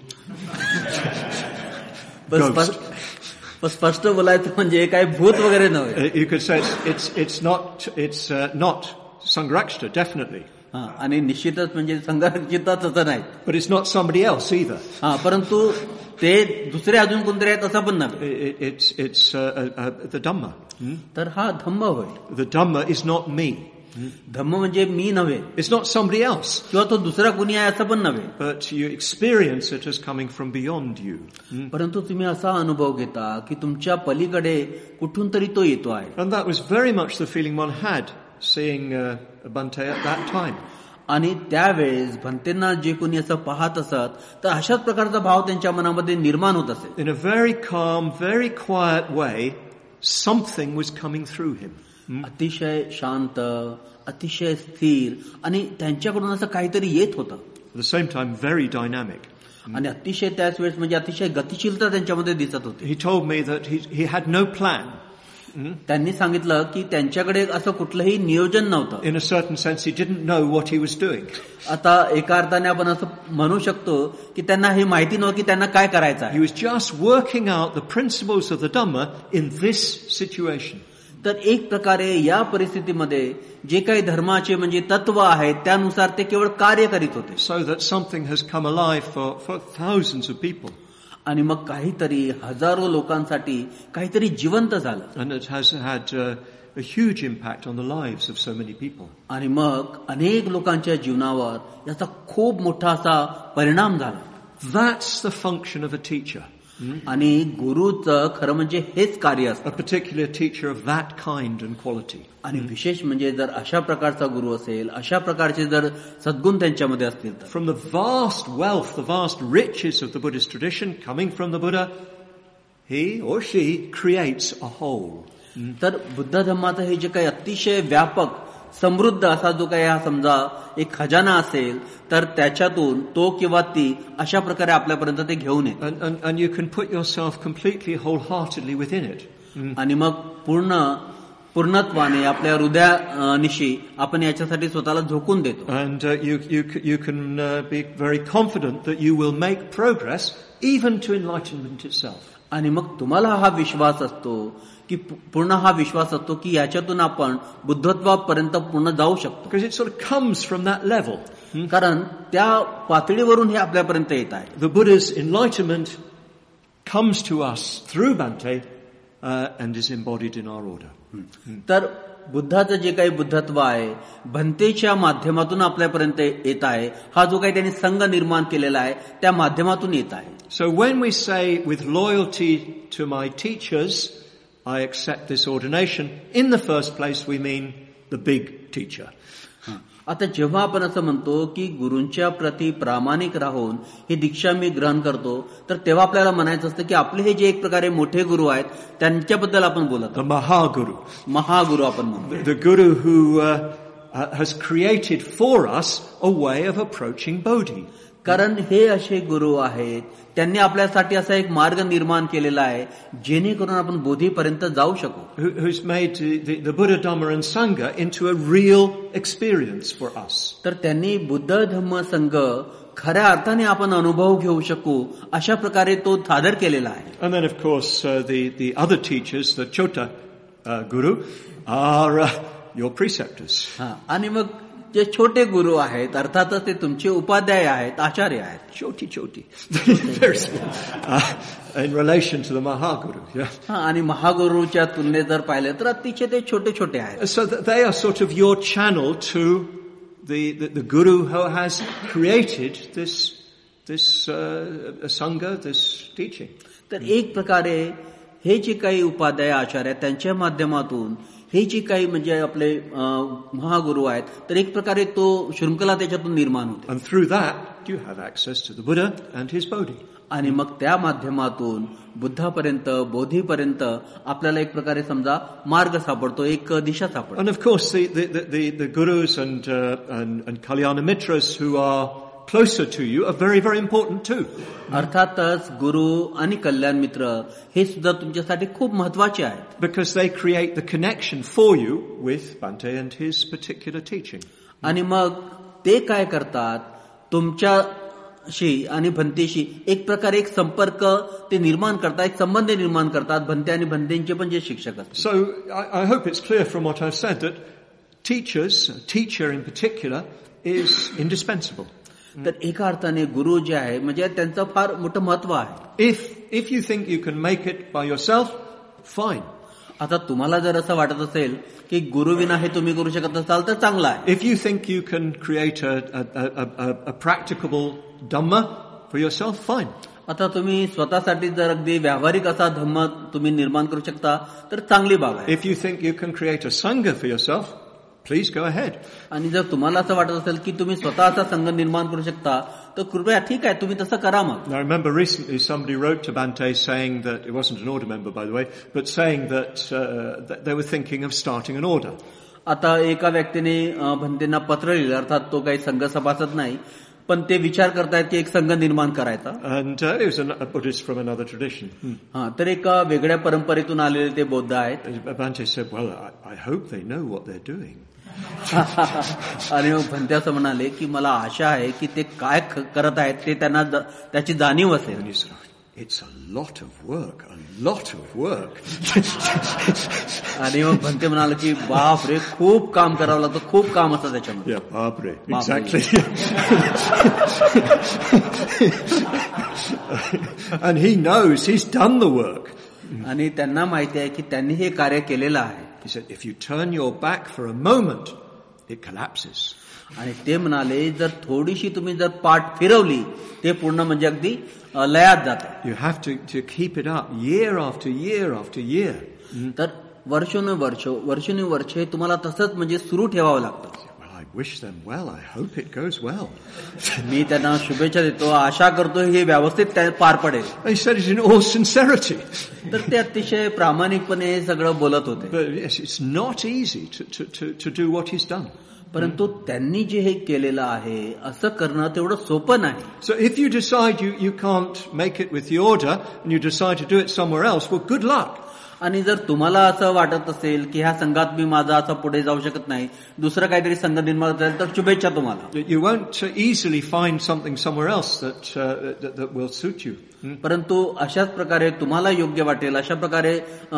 स्पष्ट बोलायचं म्हणजे काय भूत वगैरे नव्हे. You could say it's it's, it's not it's uh, not Sangharakshita, definitely. हा, आणि निश्चितच म्हणजे संघर्षितच असं नाही. But it's not somebody else either. हा, परंतु ते दुसरे अजून कोणतरी आहेत असं पण नव्हे. It, it's it's uh, uh, the Dhamma. Hmm? तर हा धम्म होय. The Dhamma is not me. धम्म म्हणजे मी नव्हे. It's not somebody else. किंवा तो दुसरा कुणी आहे असं पण नव्हे. But you experience it as coming from beyond you. परंतु तुम्ही असा अनुभव घेता की तुमच्या पलीकडे कुठून तरी तो येतो आहे. And that was very much the feeling one had seeing uh, Bante at that time. आणि त्यावेळेस भंतेंना जे कोणी असं पाहत असत तर अशाच प्रकारचा भाव त्यांच्या मनामध्ये निर्माण होत असेल. In a very calm, very quiet way, something was coming through him. अतिशय शांत, अतिशय स्थिर आणि त्यांच्याकडून असं काहीतरी येत होतं. At the same time, very dynamic. आणि अतिशय त्याच वेळेस म्हणजे अतिशय गतिशीलता त्यांच्यामध्ये दिसत होती. He told me that he he had no plan. त्यांनी सांगितलं की त्यांच्याकडे असं कुठलंही नियोजन नव्हतं. In a certain sense, he didn't know what he was doing. आता एका अर्थाने आपण असं म्हणू शकतो की त्यांना हे माहिती नव्हतं की त्यांना काय करायचं आहे. He was just working out the principles of the Dhamma in this situation. तर एक प्रकारे या परिस्थितीमध्ये जे काही धर्माचे म्हणजे तत्व आहेत त्यानुसार ते केवळ कार्य करीत होते. So that something has come alive for, for thousands of people. आणि मग काहीतरी हजारो लोकांसाठी काहीतरी जिवंत झालं. And it has had uh, a huge impact on the lives of so many people. आणि मग अनेक लोकांच्या जीवनावर याचा खूप मोठा असा परिणाम झाला. That's the function of a teacher. आणि गुरुचं खरं म्हणजे हेच कार्य असतं. A particular teacher of that kind and quality. आणि विशेष म्हणजे जर अशा प्रकारचा गुरु असेल, अशा प्रकारचे जर सद्गुण त्यांच्यामध्ये असतील तर. From the vast wealth, the vast riches of the Buddhist tradition coming from the Buddha, he or she creates a whole. तर बुद्ध धर्माचं हे जे काही अतिशय व्यापक समृद्ध असा जो काही हा समजा एक खजाना असेल तर त्याच्यातून तो किंवा ती अशा प्रकारे आपल्यापर्यंत ते घेऊन येते. And, and, and you can put yourself completely wholeheartedly within it. आणि मग पूर्ण पूर्णत्वाने आपल्या हृदयानिशी आपण याच्यासाठी स्वतःला झोकून देतो. And uh, you, you, you can uh, be very confident that you will make progress even to enlightenment itself. आणि मग तुम्हाला हा विश्वास असतो की पूर्ण हा विश्वास असतो की याच्यातून आपण बुद्धत्वापर्यंत पूर्ण जाऊ शकतो. Because it sort of comes from that level. कारण त्या पातळीवरून हे आपल्यापर्यंत येत आहे. The Buddha's enlightenment comes to us through Bhante uh, and is embodied in our order. तर बुद्धाचं जे काही बुद्धत्व आहे भंतेच्या माध्यमातून आपल्यापर्यंत येत आहे. हा जो काही त्यांनी संघ निर्माण केलेला आहे त्या माध्यमातून येत आहे. So when we say with loyalty to my teachers, I accept this ordination, in the first place we mean the big teacher. आता जेव्हा आपण असं म्हणतो की गुरूंच्या प्रती प्रामाणिक राहून ही दीक्षा मी ग्रहण करतो तर तेव्हा आपल्याला म्हणायचं असतं की आपले हे जे एक प्रकारे मोठे गुरु आहेत त्यांच्याबद्दल आपण बोलत The Mahaguru. महागुरु आपण म्हणतो. The Guru who uh, has created for us a way of approaching Bodhi. कारण हे असे गुरु आहेत त्यांनी आपल्यासाठी असा एक मार्ग निर्माण केलेला आहे जेणेकरून आपण बोधीपर्यंत जाऊ शकू. Who's made the, the Buddha, Dhamma and Sangha into a real experience for us. तर त्यांनी बुद्ध धम्म संघ खऱ्या अर्थाने आपण अनुभव घेऊ शकू अशा प्रकारे तो सादर केलेला आहे. And then of course uh, the, the other teachers, the Chota uh, Guru, are uh, your preceptors. हा आणि मग जे छोटे गुरु आहेत अर्थातच ते तुमचे उपाध्याय आहेत, आचार्य आहेत. Choti choti. Very small. Uh, in relation to the Mahaguru. Yeah. हा आणि महागुरूच्या तुलनेत जर पाहिलं तर अतिशय ते छोटे छोटे आहेत. So that they are sort of your channel to the, the, the Guru who has created this, this uh, Sangha, this teaching. तर एक प्रकारे हे जे काही उपाध्याय आचार्य त्यांच्या माध्यमातून हे जे काही म्हणजे आपले महागुरु आहेत तर एक प्रकारे तो शृंखला त्याच्यातून निर्माण होते. And through that you have access to the Buddha and his Bodhi. आणि मग त्या माध्यमातून बुद्धापर्यंत बोधीपर्यंत आपल्याला एक प्रकारे समजा मार्ग सापडतो, एक दिशा सापडतो. And of course the the the, the gurus and uh, and and Kalyana Mitras who are closer to you are very very important too. अर्थातच गुरु आणि कल्याण मित्र हे सुद्धा तुमच्यासाठी खूप महत्वाचे आहेत. Because they create the connection for you with Bhante and his particular teaching. आणि मग ते काय करतात तुमच्याशी आणि भंतेशी एक प्रकारे एक संपर्क ते निर्माण करतात, एक संबंध निर्माण करतात भंते आणि भंतेंचे पण जे शिक्षक असतात. So I, I hope it's clear from what I've said that teachers, a teacher in particular, is indispensable. तर एका अर्थाने गुरु जे आहे म्हणजे त्यांचं फार मोठं महत्व आहे. If if you think you can make it by yourself, fine. आता तुम्हाला जर असं वाटत असेल की गुरु विना हे तुम्ही करू शकत असाल तर चांगलं आहे. If you think you can create a a a a, a practicable Dhamma for yourself, fine. आता तुम्ही स्वतःसाठी जर अगदी व्यावहारिक असा धम्म तुम्ही निर्माण करू शकता तर चांगली बाब आहे. If you think you can create a Sangha for yourself, please go ahead. आणि जर तुम्हाला असं वाटत असेल की तुम्ही स्वतःचा संघ निर्माण करू शकता तर कृपया ठीक आहे तुम्ही तसं करा. मग I remember recently somebody wrote to Bhante saying that, it wasn't an order member by the way, but saying that, uh, that they were thinking of starting an order. आता एका व्यक्तीने भंतेंना पत्र लिहिलं, अर्थात तो काही संघ सभासद नाही, पण ते विचार करतायत की एक संघ निर्माण करायचा. And uh, he was a, a Buddhist from another tradition. Hmm. हा तर एका वेगळ्या परंपरेतून आलेले ते बौद्ध आहेत. Bhante said, well, I, I hope they know what they're doing. आणि मग भंते असं म्हणाले की मला आशा आहे की ते काय करत आहेत ते त्यांना त्याची जाणीव असेल. And he said, it's a lot of work, a lot of work. आणि मग भंते म्हणाले की बाप रे खूप काम करावं लागतं, खूप काम असतं त्याच्यामध्ये. Yeah, बाप रे, exactly. And he knows he's done the work. आणि त्यांना माहिती आहे की त्यांनी हे कार्य केलेलं आहे. He said, if you turn your back for a moment, it collapses. आणि ते म्हणाले जर थोडीशी तुम्ही जर पाठ फिरवली ते पूर्ण म्हणजे अगदी लयात जातं. You have to to keep it up year after year after year. तर वर्षानुवर्ष वर्षानुवर्ष तुम्हाला तसंच म्हणजे सुरू ठेवावं लागतं. Well, I wish them well. I hope it goes well. मी त्यांना शुभेच्छा देतो, आशा करतो हे व्यवस्थित पार पडेल. He said it in all sincerity. तर ते अतिशय प्रामाणिकपणे हे सगळं बोलत होते. But yes, it's not easy to to to to do what he's done. परंतु त्यांनी जे हे केलेलं आहे असं करणं तेवढं सोपं नाही. So if you decide you you can't make it with the order and you decide to do it somewhere else, well, good luck. आणि जर तुम्हाला असं वाटत असेल की ह्या संघात मी माझा असं पुढे जाऊ शकत नाही, दुसरं काहीतरी संघ निर्माण असेल तर शुभेच्छा तुम्हाला. You won't easily find something somewhere else that uh, that, that will suit you. Hmm? परंतु अशाच प्रकारे तुम्हाला योग्य वाटेल अशा प्रकारे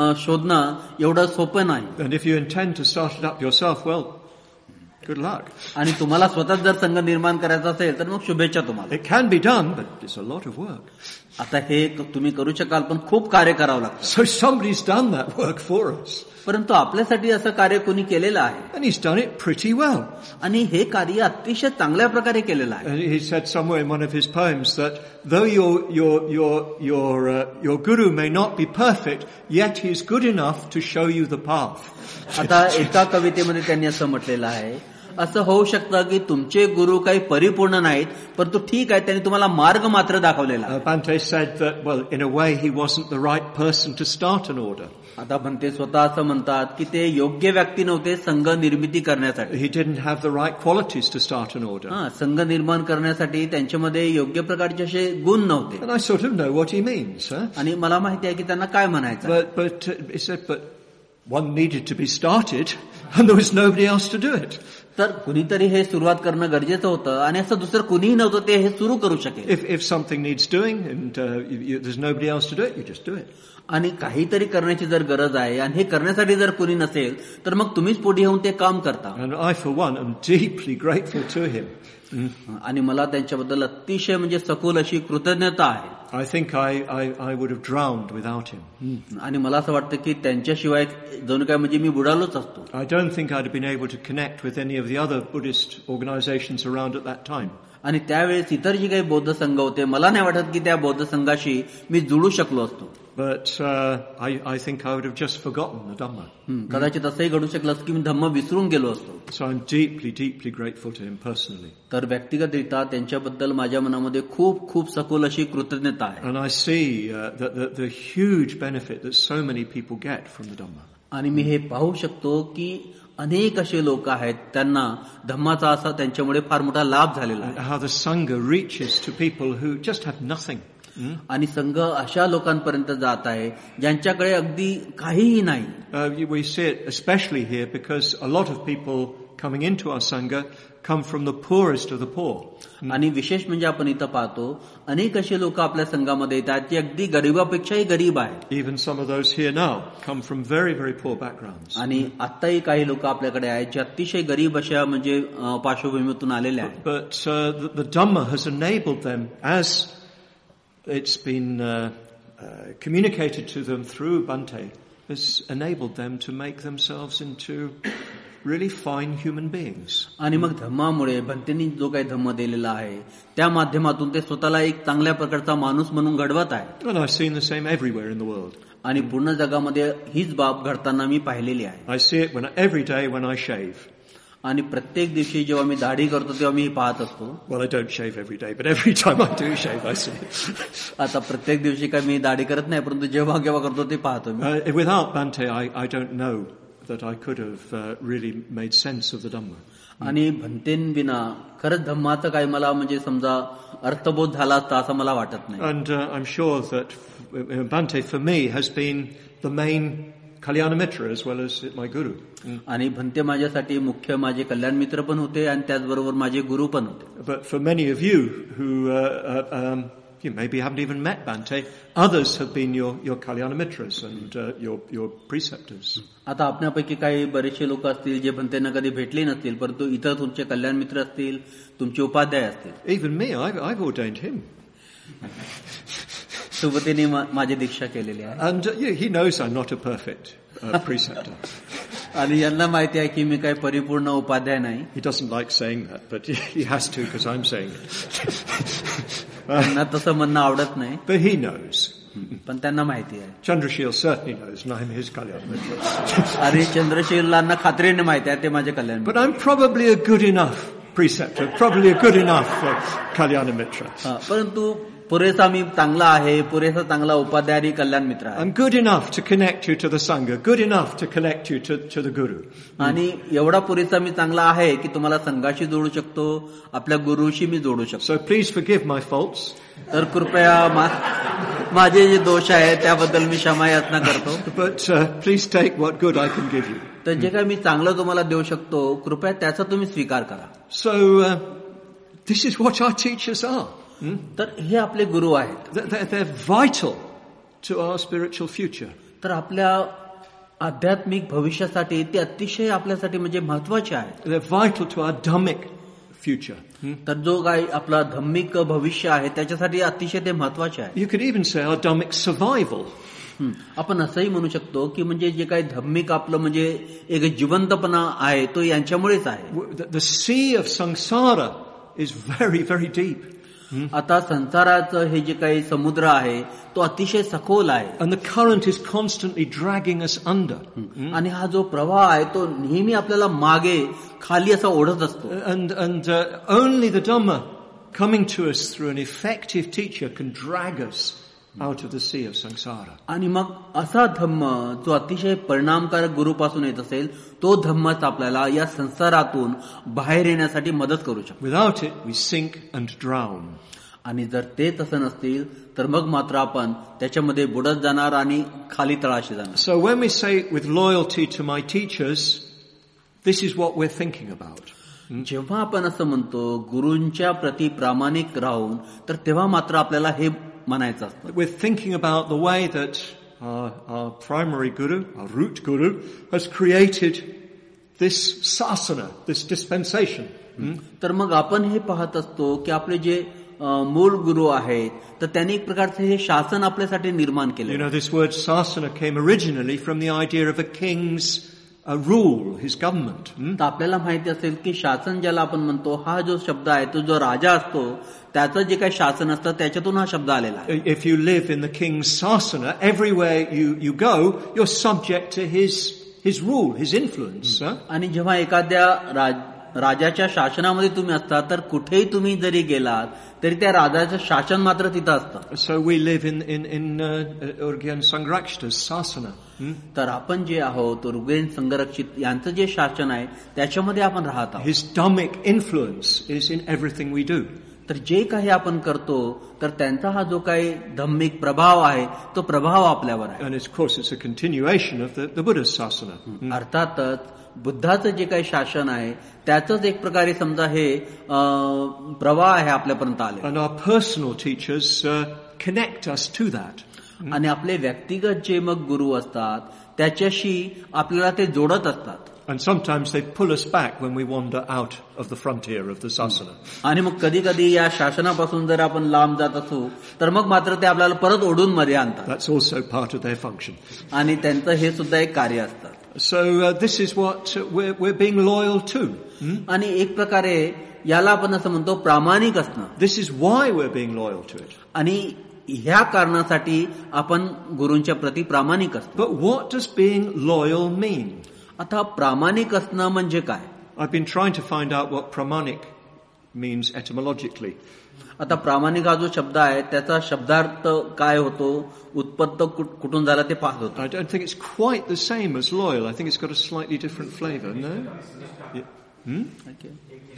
शोधणं एवढं सोपं नाही. And if you intend to start it up yourself, well, good luck. आणि तुम्हाला स्वतःच जर संघ निर्माण करायचा असेल तर मग शुभेच्छा तुम्हाला. It can be done, but it's a lot of work. आता हे तुम्ही करू शकाल पण खूप कार्य करावं लागतं. So somebody's done that work for us. परंतु आपल्यासाठी असं कार्य कोणी केलेलं आहे. And he's done it pretty well. आणि हे कार्य अतिशय चांगल्या प्रकारे केलेलं आहे. And he said somewhere in one of his poems that though your your your your uh, your guru may not be perfect, yet he is good enough to show you the path. आता एका कवितेमध्ये त्यांनी असं म्हटलेलं आहे, असं होऊ शकतं की तुमचे गुरु काही परिपूर्ण नाहीत परंतु ठीक आहे त्यांनी तुम्हाला मार्ग मात्र दाखवलेला. uh, Bhante said that, well, in a way he wasn't the right person to start an order. आता भंते स्वतः असं म्हणतात की ते योग्य व्यक्ती नव्हते संघ निर्मिती करण्यासाठी. He didn't have the right qualities to start an order. हा संघ निर्माण करण्यासाठी त्यांच्यामध्ये योग्य प्रकारचे असे गुण नव्हते. And I sort of know what he means. Huh? आणि मला माहिती आहे की त्यांना काय म्हणायचं. But but uh, he said, but one needed to be started, and there was nobody else to do it. तर कुणीतरी हे सुरुवात करणं गरजेचं होतं आणि असं दुसरं कुणीही नव्हतं ते हे सुरू करू शकेल. If if something needs doing and uh, you, you, there's nobody else to do it, you just do it. आणि काहीतरी करण्याची जर गरज आहे आणि हे करण्यासाठी जर कुणी नसेल तर मग तुम्हीच पुढे येऊन ते काम करता. And I, for one, am deeply grateful to him. Mm. आणि मला त्यांच्याबद्दल अतिशय म्हणजे सखोल अशी कृतज्ञता आहे. I think I, I, I would have drowned without him. Mm. आणि मला असं वाटतं की त्यांच्याशिवाय जणू काय म्हणजे मी बुडालोच असतो. I don't think I'd have been able to connect with any of the other Buddhist organizations around at that time. आणि त्यावेळेस इतर जी काही बौद्ध संघ होते मला नाही वाटत की त्या बौद्ध संघाशी मी जुळू शकलो असतो. But uh, I, I think I would have just forgotten the Dhamma. कदाचित असंही घडू शकलं असतं की मी धम्म विसरून गेलो असतो. So I'm deeply, deeply grateful to him personally. तर व्यक्तिगतरित्या त्यांच्याबद्दल माझ्या मनामध्ये खूप खूप सखोल अशी कृतज्ञता आहे. And I see uh, the, the, the huge benefit that so many people get from the Dhamma. आणि मी हे पाहू शकतो की अनेक असे लोक आहेत त्यांना धम्माचा असा त्यांच्यामुळे फार मोठा लाभ झालेला आहे. How the Sangha reaches to people who just have nothing. आणि संघ अशा लोकांपर्यंत जात आहे ज्यांच्याकडे अगदी काहीही नाही. Uh, we see it especially here because a lot of people coming into our Sangha come from the poorest of the poor. आणि विशेष म्हणजे आपण इथं पाहतो अनेक असे लोक आपल्या संघामध्ये येतात जे अगदी गरीबापेक्षाही गरीब आहेत. Even some of those here now come from very, very poor backgrounds. आणि आताही काही लोक आपल्याकडे आहेत जे अतिशय गरीब अशा म्हणजे पार्श्वभूमीतून आलेले आहेत. But uh, the, the Dhamma has enabled them, as it's been uh, uh, communicated to them through Bhante, has enabled them to make themselves into really fine human beings. आणि मग धम्मामुळे भंतेनी जो काही धम्म दिलेला आहे त्या माध्यमातून ते स्वतःला एक चांगल्या प्रकारचा माणूस म्हणून घडवत आहे. And I've seen the same everywhere in the world. आणि पूर्ण जगामध्ये हीच बाब घडताना मी पाहिलेली आहे. I see it when every day when I shave. आणि प्रत्येक दिवशी जेव्हा मी दाढी करतो तेव्हा मी पाहत असतो. Well, I don't shave every day, but every time I do shave, I see it. आता प्रत्येक दिवशी काय मी दाढी करत नाही परंतु जेव्हा केव्हा करतो ते पाहतो मी. Uh, without Bhante, I, I don't know that I could have uh, really made sense of the Dhamma. आणि भन्तेविना खरंच धम्माचं काही मला म्हणजे समजा अर्थबोध झाला असता असं मला वाटत नाही. And uh, I'm sure that uh, Bhante for me has been the main Kalyana Mitra as well as my guru. Mm. आणि भन्ते माझ्यासाठी मुख्य माझे कल्याण मित्र पण होते आणि त्याचबरोबर माझे गुरु पण होते. But for many of you who uh, uh, um, you maybe haven't even met Bhante, others have been your your Kalyana Mitras and uh, your your preceptors. आता आपल्यापैकी काही बरेचसे लोक असतील जे भन्तेंना कधी भेटले नसतील, परंतु इतर तुमचे कल्याण मित्र असतील, तुमचे उपाध्याय असतील. Even me, I've, I've ordained him. सुबतीने माझी दीक्षा केलेली आहे. And uh, yeah, he knows I'm not a perfect uh, preceptor. आणि यांना माहिती आहे की मी काही परिपूर्ण उपाध्याय नाही. He doesn't like saying that, but he has to because I'm saying it. त्यांना तसं म्हणणं आवडत नाही. But he knows. पण त्यांना माहिती आहे. Chandrashil certainly knows, and I'm his Kalyana Mitra. आणि चंद्रशीलांना खात्रीने माहिती आहे ते माझे कल्याण. But I'm probably a good enough preceptor, probably a good enough uh, Kalyana Mitra. परंतु पुरेसा मी चांगला आहे, पुरेसा चांगला उपाध्याय आणि कल्याण मित्र आहे. I'm good enough to connect you to the Sangha, good enough to connect you to, to the Guru. आणि एवढा पुरेसा मी चांगला आहे की तुम्हाला संघाशी जोडू शकतो, आपल्या गुरुशी मी जोडू शकतो. So please forgive my faults. तर कृपया माझे जे दोष आहेत त्याबद्दल मी क्षमा याचना करतो. But uh, please take what good I can give you. तर जे काही मी चांगलं तुम्हाला देऊ शकतो कृपया त्याचा तुम्ही स्वीकार करा. So uh, this is what our teachers are. Hmm? तर हे आपले गुरु आहेत. They're, they're vital to our spiritual future. तर आपल्या आध्यात्मिक भविष्यासाठी ते अतिशय आपल्यासाठी म्हणजे महत्वाचे आहेत. They're vital to our Dhammic future. Hmm? तर जो काही आपला धम्मिक भविष्य आहे त्याच्यासाठी अतिशय ते महत्वाचे आहे. You could even say our Dhammic survival. आपण असंही म्हणू शकतो की म्हणजे जे काही धम्मिक आपलं म्हणजे एक जिवंतपणा आहे तो यांच्यामुळेच आहे. The sea of samsara is very, very deep. आता संसाराचं हे जे काही समुद्र आहे तो अतिशय सखोल आहे. And the current is constantly dragging us under. आणि हा जो प्रवाह आहे तो नेहमी आपल्याला मागे खाली असा ओढत असतो. And and uh, only the Dhamma coming to us through an effective teacher can drag us out of the sea of samsara. आणि मग असा धम्म जो अतिशय परिणामकारक गुरुपासून येत असेल तो धम्मच आपल्याला या संसारातून बाहेर येण्यासाठी मदत करू शकतो. Without it we sink and drown. आणि जर ते तसं नसतील तर मग मात्र आपण त्याच्यामध्ये बुडत जाणार आणि खाली तळाशी जाणार. So when we say with loyalty to my teachers, this is what we're thinking about. जेव्हा आपण असं म्हणतो गुरूंच्या प्रती प्रामाणिक राहून तर तेव्हा मात्र आपल्याला हे म्हणायचं असतं. We're thinking about the way that our, our primary guru, our root guru, has created this sasana, this dispensation. तर मग आपण हे पाहत असतो की आपले जे मूळ गुरु आहेत तर त्यांनी एक प्रकारचे हे शासन आपल्यासाठी निर्माण केले. You know, this word sasana came originally from the idea of a king's a rule, his government. तर आपल्याला माहिती असेल की शासन ज्याला आपण म्हणतो हा जो शब्द आहे तो जो राजा असतो त्याचं जे काही शासन असतं त्याच्यातून हा शब्द आलेला आहे. If you live in the king's sasana, everywhere you you go, you're subject to his his rule, his influence. Huh? आणि जेव्हा एखाद्या राजाच्या शासनामध्ये तुम्ही असता तर कुठेही तुम्ही जरी गेलात तरी त्या राजाचं शासन मात्र तिथं असतं. So we live in in in uh, Urgyen Sangrakshita's sasana. Hmm? तर आपण जे आहोत ऋग्वेद संरक्षित यांचं जे शासन आहे त्याच्यामध्ये आपण राहत आहोत. His Dhammic influence is in everything we do. तर जे काही आपण करतो तर त्यांचा हा जो काही धम्मिक प्रभाव आहे तो प्रभाव आपल्यावर आहे. And of course it's a continuation of the, the Buddha's sasana. Hmm? अर्थातच बुद्धाचं जे काही शासन आहे त्याचंच एक प्रकारे समजा हे प्रवाह आहे आपल्यापर्यंत आले. And our personal teachers uh, connect us to that. आणि आपले व्यक्तिगत जे मग गुरु असतात त्याच्याशी आपल्याला ते जोडत असतात. And sometimes they pull us back when we wander out of the frontier of the sasana. आणि मग कधी कधी या शासनापासून जर आपण लांब जात असू तर मग मात्र ते आपल्याला परत ओढून मध्ये आणतात. That's also part of their function. आणि त्यांचं हे सुद्धा एक कार्य असतं. So uh, this is what we're, we're being loyal to. Hmm? आणि एक प्रकारे याला आपण असं म्हणतो प्रामाणिक असणं. This is why we're being loyal to it. आणि ह्या कारणासाठी आपण गुरूंच्या प्रती प्रामाणिक असतो. But what does being loyal mean? आता प्रामाणिक असणं म्हणजे काय? I've been trying to find out what pramanik means etymologically. आता प्रामाणिक हा जो शब्द आहे त्याचा शब्दार्थ काय होतो उत्पत्त कुठून झाला ते पाहत होतो. I don't think it's quite the same as loyal. I think it's got a slightly different flavor. No? Yeah. Hmm? Okay.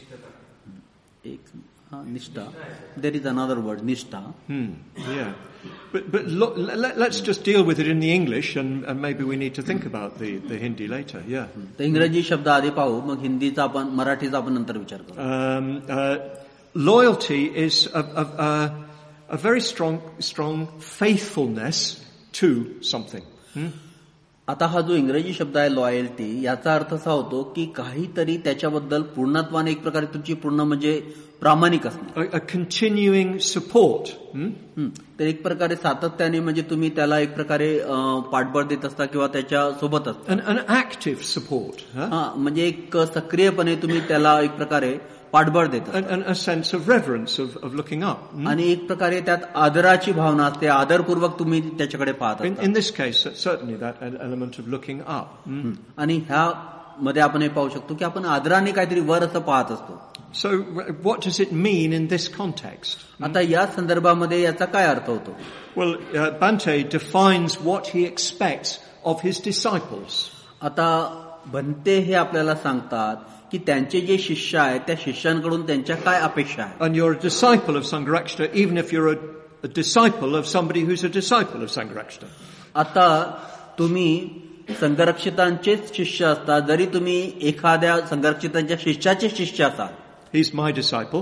एक हा, निष्ठा. There is another word, निष्ठा. Hmm. Yeah. But, but look, let, let's just deal with it in the English, and, and maybe we need to think about the, the Hindi later. Yeah. तर इंग्रजी शब्द आधी पाहू, मग हिंदीचा आपण मराठीचा आपण नंतर विचार करू. Um, uh, loyalty is a, a, a, a very strong, strong faithfulness to something. Hmm? आता हा जो इंग्रजी शब्द आहे लॉयल्टी, याचा अर्थ असा होतो की काहीतरी त्याच्याबद्दल पूर्णत्वाने एक प्रकारे तुमची पूर्ण म्हणजे प्रामाणिक असणं. A, a continuing support. Hmm? हं. तर एक प्रकारे सातत्याने म्हणजे तुम्ही त्याला एक प्रकारे अं, पाठबळ देत असता किंवा त्याच्या सोबत असता. An, an active support. Huh? हा, म्हणजे एक सक्रियपणे तुम्ही त्याला एक प्रकारे पाठबळ देतात. And, and a sense of reverence, of, of looking up. Hmm? आणि एक प्रकारे त्यात आदराची भावना असते, आदरपूर्वक तुम्ही त्याच्याकडे पाहत In, असता. in this case, certainly that element of looking up. Hmm? आणि ह्या मध्ये आपण हे पाहू शकतो की आपण आदराने काहीतरी वर असं पाहत असतो. So what does it mean in this context? आता या संदर्भामध्ये याचा काय अर्थ होतो? Well, uh, Bante defines what he expects of his disciples. आता भंते हे आपल्याला सांगतात की त्यांचे जे शिष्य आहेत त्या शिष्यांकडून त्यांच्या काय अपेक्षा आहेत. And you're a disciple of Sangharakshita even if you're a, a disciple of somebody who's a disciple of Sangharakshita. आता तुम्ही संघरक्षितांचेच शिष्य असता, जरी तुम्ही एखाद्या संघरक्षितांच्या शिष्याचे शिष्य असाल. He's my disciple.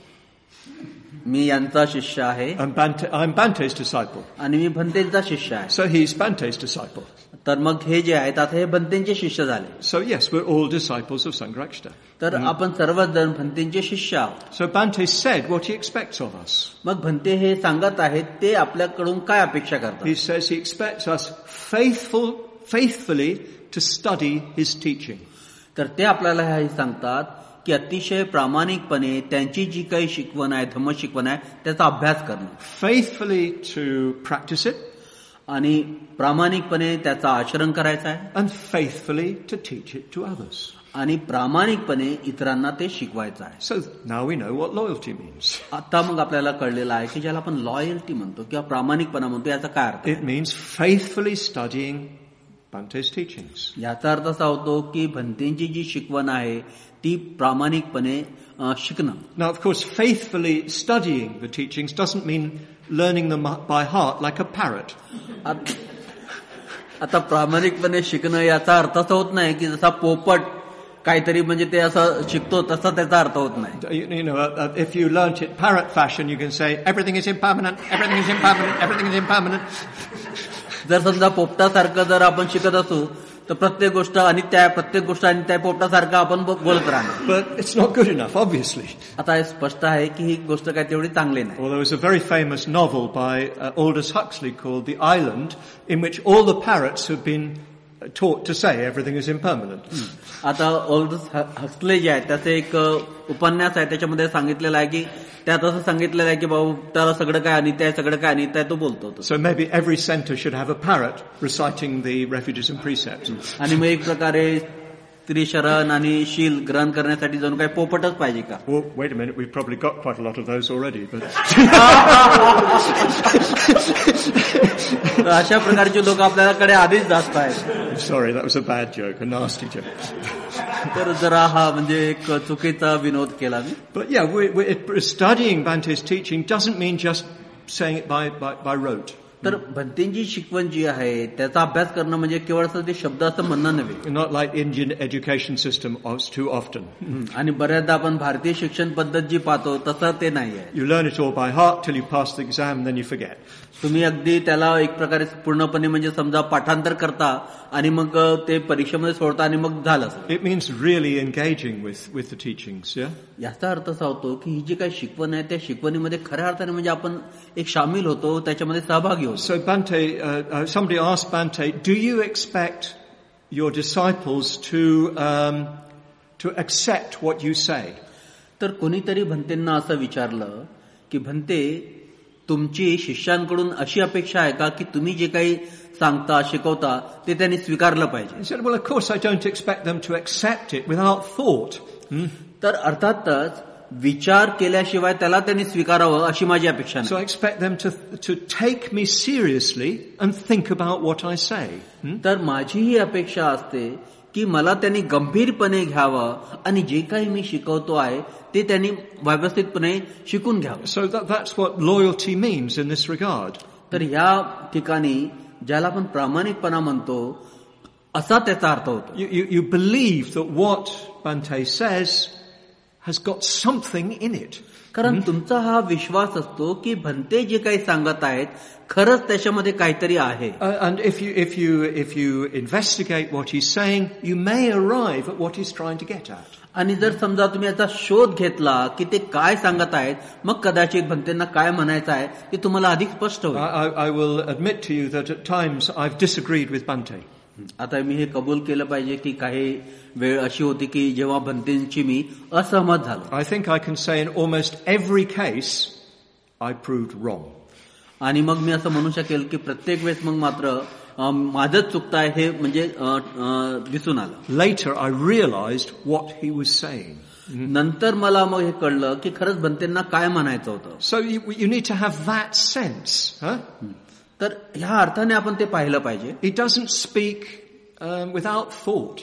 मी यांचा शिष्य आहे I'm, Bante, I'm Bante's disciple. आणि मी भंतेंचा शिष्य आहे. So he's Bante's disciple. तर मग हे जे आहेत आता हे भंतेंचे शिष्य झाले. So yes, we're all disciples of Sangharakshita. तर आपण सर्वच जण भंतेंचे शिष्य आहोत. So Bante said what he expects of us. मग भंते हे सांगत आहेत ते आपल्याकडून काय अपेक्षा करतात. He says he expects us faithful, faithfully to study his teaching. तर ते आपल्याला हे सांगतात की अतिशय प्रामाणिकपणे त्यांची जी काही शिकवण आहे, धम्म शिकवण आहे, त्याचा अभ्यास करणं. Faithfully to practice it. आणि प्रामाणिकपणे त्याचा आचरण करायचा आहे. And faithfully to teach it to others. आणि प्रामाणिकपणे इतरांना ते शिकवायचं आहे. So now we know what loyalty means. आता मग आपल्याला कळलेलं आहे की ज्याला आपण लॉयल्टी म्हणतो किंवा प्रामाणिकपणा म्हणतो याचा काय अर्थ. It means faithfully studying Bante's teachings. याचा अर्थ असा होतो की भंतेंची जी शिकवण आहे ती प्रामाणिकपणे शिकणं. Now, of course, faithfully studying the teachings doesn't mean learning them by heart like a parrot. आता प्रामाणिकपणे शिकणं याचा अर्थ असा होत नाही की जसा पोपट काहीतरी म्हणजे ते असं शिकतो तसा त्याचा अर्थ होत नाही. You know, uh, if you learnt it parrot fashion, you can say everything is impermanent, everything is impermanent, everything is impermanent. जर समजा पोपटासारखं जर आपण शिकत असू तर प्रत्येक गोष्ट आणि त्या प्रत्येक गोष्ट आणि त्या पोपटासारखं आपण बोलत राहणार. But it's not good enough, obviously. आता हे स्पष्ट आहे की ही गोष्ट काय तेवढी चांगली नाही. Well, there was a very famous novel by uh, Aldous Huxley called The Island, in which all the parrots have been taught to say everything is impermanent. आता ऑल्डस हक्सले जे आहे त्याचे एक उपन्यास आहे, त्याच्यामध्ये सांगितलेलं आहे की त्यात असं सांगितलेलं आहे की बाबू त्याला सगळं काय आणि त्या सगळं काय आणि त्या तो बोलतो. So maybe every center should have a parrot reciting the refuges and precepts. आणि मग एक प्रकारे त्रिशरण आणि शील ग्रहण करण्यासाठी जणू काही पोपटच पाहिजे का? Well, wait a minute, we've probably got quite a lot of those already. But तर अशा प्रकारचे लोक आपल्याकडे आधीच जास्त आहेत. Sorry, that was a bad joke, a nasty joke. तर जरा हा म्हणजे एक चुकीचा विनोद केला मी. But yeah, we, we, studying Bante's teaching doesn't mean just saying it by, by, by rote. तर भंतेंची शिकवण जी आहे त्याचा अभ्यास करणं म्हणजे केवळ असं ते शब्द असं म्हणणं नव्हे. Not like Indian education system too often. आणि बऱ्याचदा आपण भारतीय शिक्षण पद्धत जी पाहतो तसं ते नाही आहे. You learn it all by heart till you pass the exam, then you forget. तुम्ही अगदी त्याला एक प्रकारे पूर्णपणे म्हणजे समजा पाठांतर करता आणि मग ते परीक्षेमध्ये सोडता आणि मग झालं. It means really engaging with with the teachings, yeah? याचा अर्थ असा होतो की ही जी काही शिकवण आहे त्या शिकवणीमध्ये खऱ्या अर्थाने म्हणजे आपण एक सामील होतो, त्याच्यामध्ये सहभागी होतो. So Bante, uh, uh, somebody asked Bante, do you expect your disciples to um, to accept what you say? तर कोणीतरी भंतेंना असं विचारलं की भंते, तुमची शिष्यांकडून अशी अपेक्षा आहे का की तुम्ही जे काही सांगता शिकवता ते त्यांनी स्वीकारलं पाहिजे? He said, well, of course I don't expect them to accept it without thought. Hmm? तर अर्थातच विचार केल्याशिवाय त्याला त्यांनी स्वीकारावं अशी माझी अपेक्षा नाही. So I expect them to to take me seriously and think about what I say. Hmm? तर माझी ही अपेक्षा असते की मला त्यांनी गंभीरपणे घ्यावं आणि जे काही मी शिकवतो आहे ते त्यांनी व्यवस्थितपणे शिकून घ्यावं. So that, that's what loyalty means in this regard. तर ह्या ठिकाणी ज्याला आपण प्रामाणिकपणा म्हणतो असा त्याचा अर्थ होतो. You, you, you believe that what Bhante says has got something in it. कारण तुमचा हा विश्वास असतो की भंते जे काही सांगत आहेत खरंच त्याच्यामध्ये काहीतरी आहे. Uh, and if you, if you, if you investigate what he's saying, you may arrive at what he's trying to get at. आणि जर समजा तुम्ही याचा शोध घेतला की ते काय सांगत आहेत मग कदाचित भंतेंना काय म्हणायचं आहे ते तुम्हाला अधिक स्पष्ट होईल. I, I will admit to you that at times I've disagreed with Bhante. आता मी हे कबूल केलं पाहिजे की काही वेळ अशी होती की जेव्हा भंतेंची मी असहमत झालो. I think I can say in almost every case I proved wrong. आणि मग मी असं म्हणू शकेल की प्रत्येक वेळेस मग मात्र माझंच चुकतं आहे हे म्हणजे दिसून आलं. Later I realized what he was saying. नंतर मला मग हे कळलं की खरंच भंतेंना काय म्हणायचं होतं. So you, you need to have that sense. Huh? तर ह्या अर्थाने आपण ते पाहिलं पाहिजे. He doesn't speak um, without thought.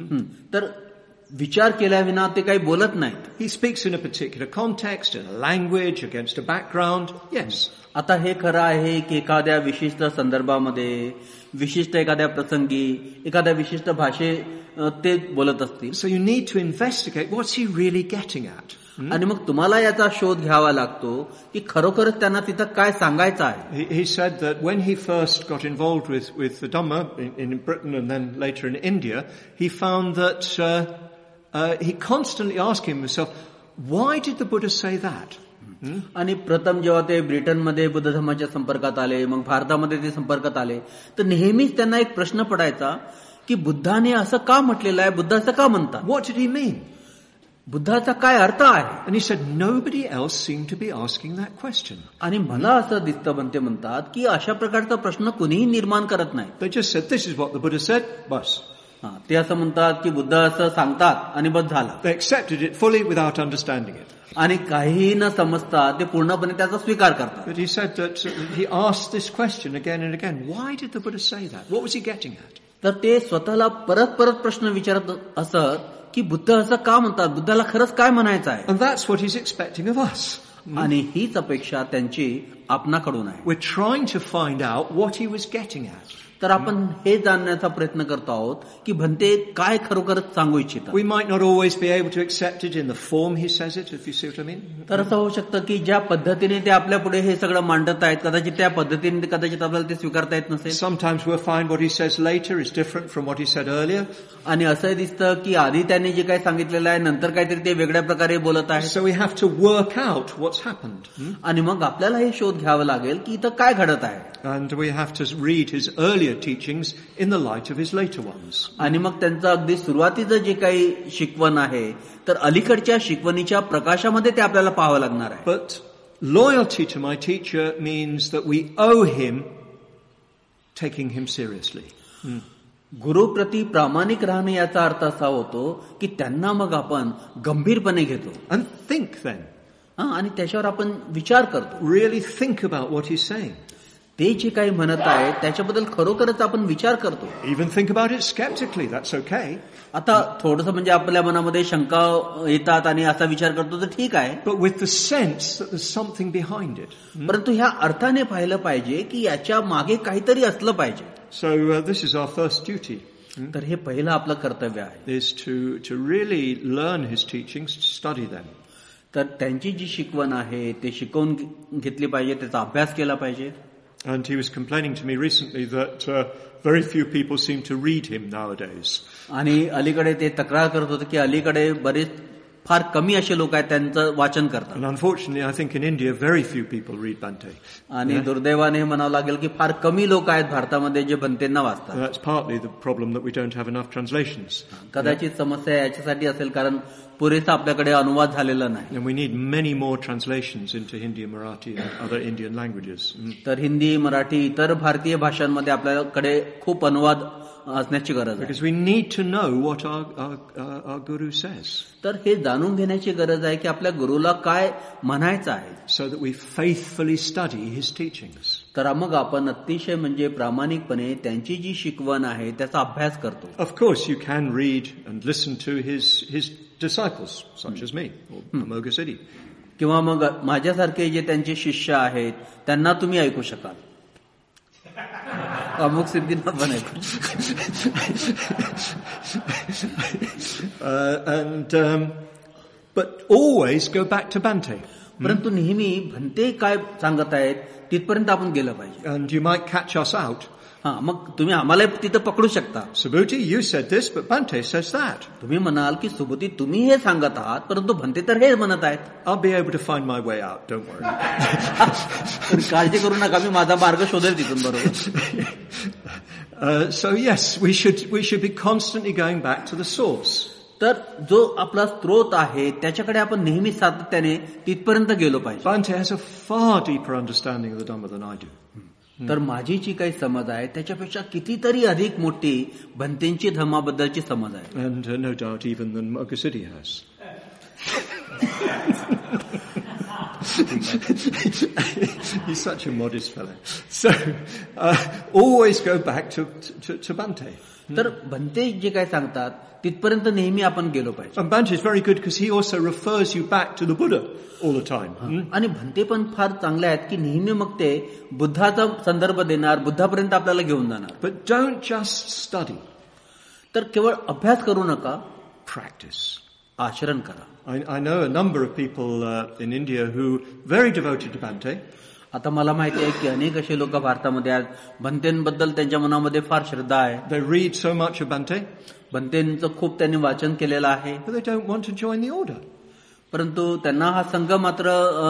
तर विचार केल्याविना ते काही बोलत नाहीत. He speaks in a particular context, in a language, against a background. Yes. आता हे खरं आहे की एखाद्या विशिष्ट संदर्भामध्ये विशिष्ट एखाद्या प्रसंगी एखाद्या विशिष्ट भाषे ते बोलत असतील. So you need to investigate what's he really getting at. आणि मग तुम्हाला याचा शोध घ्यावा लागतो की खरोखरच त्यांना तिथं काय सांगायचं आहे. He, he said that when he first got involved with, with the Dhamma in, in Britain and then later in India, he found that uh, uh, he constantly asked himself, why did the Buddha say that? आणि प्रथम जेव्हा ते ब्रिटनमध्ये बुद्ध धर्माच्या संपर्कात आले मग भारतामध्ये ते संपर्कात आले तर नेहमीच त्यांना एक प्रश्न पडायचा की बुद्धाने असं का म्हटलेलं आहे, बुद्ध असं का म्हणतात, What did he mean? बुद्धाचा काय अर्थ आहे. And he said nobody else seemed to be asking that question. आणि मला असं दिसतं बनते म्हणतात की अशा प्रकारचा प्रश्न कुणीही निर्माण करत नाही. They just said this is what the Buddha said, bas. ते असं म्हणतात की बुद्ध असं सांगतात आणि बस झालं. They accepted it fully without understanding it. आणि काहीही न समजता ते पूर्णपणे त्याचा स्वीकार करतात. But he said that he asked this question again and again. Why did the Buddha say that? What was he getting at? तर ते स्वतःला परत परत प्रश्न विचारत असत की बुद्ध असं का म्हणतात, बुद्धाला खरंच काय म्हणायचं आहे. And that's what he's expecting of us. आणि हीच अपेक्षा त्यांची आपणाकडून आहे. We're trying to find out what he was getting at. तर आपण हे जाणण्याचा प्रयत्न करतो आहोत की भंते काय खरोखरच सांगू इच्छितात. We might not always be able to accept it in the form he says it, if you see what I mean. तर असं होऊ शकतं की ज्या पद्धतीने ते आपल्या पुढे हे सगळं मांडत आहेत कदाचित त्या पद्धतीने कदाचित आपल्याला ते स्वीकारता येत नसेल. Sometimes we'll find what he says later is different from what he said earlier. आणि असंही दिसतं की आधी त्यांनी जे काही सांगितलेलं आहे नंतर काहीतरी ते वेगळ्या प्रकारे बोलत आहे. So we have to work out what's happened. आणि मग आपल्याला हे शोध घ्यावं लागेल की इथं काय घडत आहे. And we have to read his earlier teachings in the light of his later ones. आणि मग त्यांचं अगदी सुरुवातीचं जे काही शिकवण आहे तर अलीकडच्या शिकवणीच्या प्रकाशामध्ये ते आपल्याला पाहावं लागणार आहे. But loyalty to my teacher means that we owe him taking him seriously. Hmm. गुरुप्रती प्रामाणिक राहणे याचा अर्थ असा होतो की त्यांना मग आपण गंभीरपणे घेतो. And think then. आणि त्याच्यावर आपण विचार करतो. Really think about what he's saying. ते जे काही म्हणत आहे त्याच्याबद्दल खरोखरच आपण विचार करतो. Even think about it skeptically. That's okay. आता थोडंसं म्हणजे आपल्या मनामध्ये शंका येतात आणि असा विचार करतो तर ठीक आहे. But with the sense that there's something behind it. परंतु ह्या अर्थाने पाहिलं पाहिजे की याच्या मागे काहीतरी असलं पाहिजे. So uh, this is our first duty. तर हे पहिलं आपलं कर्तव्य आहे. Is to to really learn his teachings, to study them. तर त्यांची जी शिकवण आहे ते शिकवून घेतली पाहिजे, त्याचा अभ्यास केला पाहिजे. And he was complaining to me recently that uh, very few people seem to read him nowadays. आणि अलीकडे ते तक्रार करत होते की अलीकडे बरेच फार कमी असे लोक आहेत त्यांचं वाचन करतात. And unfortunately, I think in India very few people read Bhante. आणि दुर्दैवाने हे म्हणावं लागेल की फार कमी लोक आहेत भारतामध्ये जे भंतेंना वाचतात. That's partly the problem that we don't have enough translations. कदाचित समस्या याच्यासाठी असेल कारण पुरेसा आपल्याकडे अनुवाद झालेला नाही. And we need many more translations into Hindi, Marathi and other Indian languages. तर हिंदी, मराठी, इतर भारतीय भाषांमध्ये आपल्याकडे खूप अनुवाद असण्याची गरज आहे. Because we need to know what our, our, our, our Guru says. तर हे जाणून घेण्याची गरज आहे की आपल्या गुरुला काय म्हणायचं आहे. So that we faithfully study his teachings. तर मग आपण अतिशय म्हणजे प्रामाणिकपणे त्यांची जी शिकवण आहे त्याचा अभ्यास करतो. Of course, you can read and listen to his his disciples, such as me, or Amoga City. किंवा मग माझ्यासारखे जे त्यांचे शिष्य आहेत त्यांना तुम्ही ऐकू शकाल. अमुक सिद्धींना पण ऐकू. uh, and um, but always go back to Bhante. परंतु नेहमी भंते काय सांगत आहेत तिथपर्यंत आपण गेलं पाहिजे. And you might catch us out. हा, मग तुम्ही आम्हाला तिथं पकडू शकता. Subhuti, you said this, but Bhante says that. तुम्ही म्हणाल की सुबुती तुम्ही हे सांगत आहात परंतु भंते तर हे म्हणत आहेत. I'll be able to find my way out, don't worry. तर काळजी करू नका, मी माझा मार्ग शोधेल तिथून. बरोबर. uh, so yes, we should we should be constantly going back to the source. तर जो आपला स्रोत आहे त्याच्याकडे आपण नेहमी सातत्याने तिथपर्यंत गेलो पाहिजे. Bhante has a far deeper understanding of the Dhamma than I do. तर माझी जी काही समज आहे त्याच्यापेक्षा कितीतरी अधिक मोठी भंतेंची धर्माबद्दलची समज आहे. And uh, no doubt even than Moga City has. He's such a modest fellow. So, uh, always go back to, to, to Bhante. तर भंते जे काय सांगतात तिथपर्यंत नेहमी आपण गेलो पाहिजे. And Bhante is very good because he also refers you back to the Buddha all the time. Hmm? आणि भंते पण फार चांगले आहेत की नेहमी मग ते बुद्धाचा संदर्भ देणार, बुद्धापर्यंत आपल्याला घेऊन जाणार. But don't just study. तर केवळ अभ्यास करू नका, Practice. आचरण करा. I, I know a number of people uh, in India who very devoted to Bhante. आता मला माहिती आहे की अनेक असे लोक भारतामध्ये आहेत, भंतेंबद्दल त्यांच्या मनामध्ये फार श्रद्धा आहे. They read so much of Bhante, भंतेंचं खूप त्यांनी वाचन केलेलं आहे, but they don't want to join the order. परंतु त्यांना हा संघ मात्र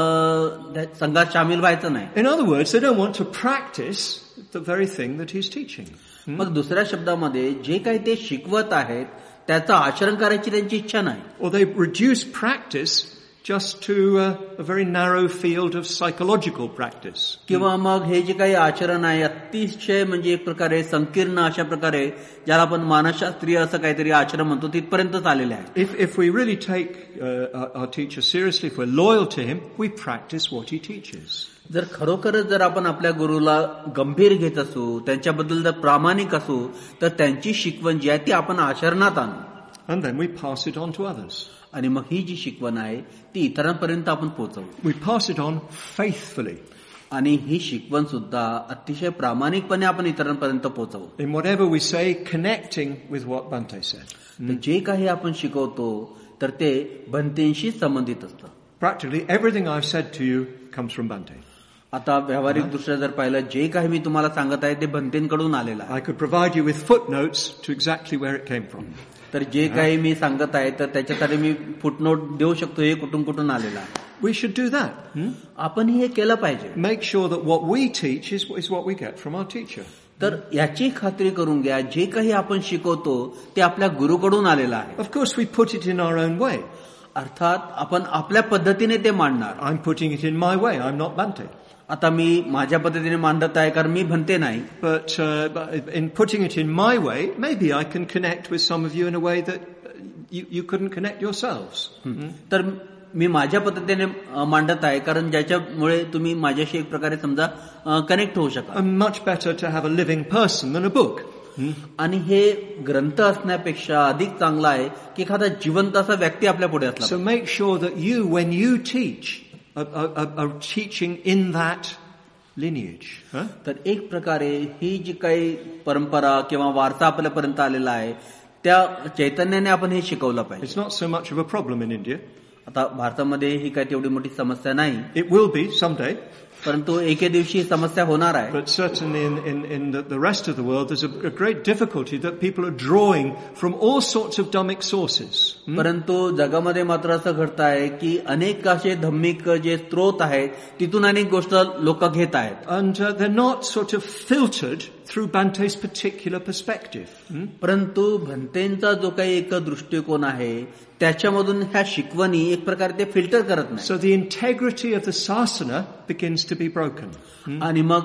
अ, संघात सामील व्हायचं नाही. In other words, they don't want to practice the very thing that he's teaching. Hmm? मग दुसऱ्या शब्दामध्ये जे काही ते शिकवत आहेत त्याचं आचरण करायची त्यांची इच्छा नाही. Or they reduce practice just to uh, a very narrow field of psychological practice. किंवा मग हे जे काही आचरण आहे अतिशय म्हणजे एक प्रकारे संकीर्ण अशा प्रकारे ज्याला आपण मानसशास्त्रीय असं काहीतरी आचरण म्हणतो तिथपर्यंतच आलेले आहे. If, if we really take uh, our, our teacher seriously, if we're loyal to him, we practice what he teaches. जर खरोखरच जर आपण आपल्या गुरुला गंभीर घेत असू, त्यांच्याबद्दल जर प्रामाणिक असू, तर त्यांची शिकवण जी आहे ती आपण आचरणात आणू. And then we pass it on to others. आणि मग ही जी शिकवण आहे ती इतरांपर्यंत आपण पोहोचवू. We pass it on faithfully. आणि ही शिकवण सुद्धा अतिशय प्रामाणिकपणे आपण इतरांपर्यंत पोहोचवू. In whatever we say, connecting with what Bhante said. तर जे काही आपण शिकवतो तर ते भंतेंशी संबंधित असतं. Practically everything I've said to you comes from Bhante. आता व्यावहारिक दृष्ट्या जर पाहिलं जे काही मी तुम्हाला सांगत आहे ते भंतेंकडून आलेलं आहे. I could provide you with footnotes to exactly where it came from. तर जे काही मी सांगत आहे तर त्याच्यासाठी मी फुटनोट देऊ शकतो हे कुठून कुठून आलेलं आहे. We should do that. Hmm? आपण हे केलं पाहिजे. Make sure that what we teach is, is what we get from our teacher. तर याची खात्री करून घ्या जे काही आपण शिकवतो ते आपल्या गुरुकडून आलेलं आहे. Of course we put it in our own way. अर्थात आपण आपल्या पद्धतीने ते मांडणार. I'm putting it in my way. I'm not Bhante. आता मी माझ्या पद्धतीने मांडत आहे कारण मी भंते नाही. But uh, in putting it in my way, maybe I can connect with some of you in a way that you, you couldn't connect yourselves. Hmm? तर मी माझ्या पद्धतीने मांडत आहे कारण ज्याच्यामुळे तुम्ही माझ्याशी एक प्रकारे समजा कनेक्ट होऊ शकाल. And much better to have a living person than a book. Hmm? आणि हे ग्रंथ असण्यापेक्षा अधिक चांगला आहे की एखादा जिवंत असा व्यक्ती आपल्या पुढे असला. So make sure that you, when you teach, are, are, are teaching in that lineage. Huh? तर एक प्रकारे ही जी काही परंपरा किंवा वारसा आपल्यापर्यंत आलेला आहे त्या चैतन्याने आपण हे शिकवलं पाहिजे. It's not so much of a problem in India. आता भारतामध्ये ही काही तेवढी मोठी समस्या नाही. It will be someday. परंतु एके दिवशी समस्या होणार आहे. But certainly in, in, in the, the rest of the world there's a, a great difficulty that people are drawing from all sorts of Dhammic sources. Hmm? परंतु जगामध्ये मात्र असं घडत आहे की अनेक असे धम्मिक जे स्त्रोत आहेत तिथून अनेक गोष्ट लोक घेत आहेत. And uh, they're not sort of filtered through Bhante's particular perspective. Hmm? परंतु भंतेंचा जो काही एक दृष्टिकोन आहे त्याच्यामधून ह्या शिकवणी एक प्रकारे ते फिल्टर करत नाही. So the integrity of the sasana begins to be broken. Hmm? आणि मग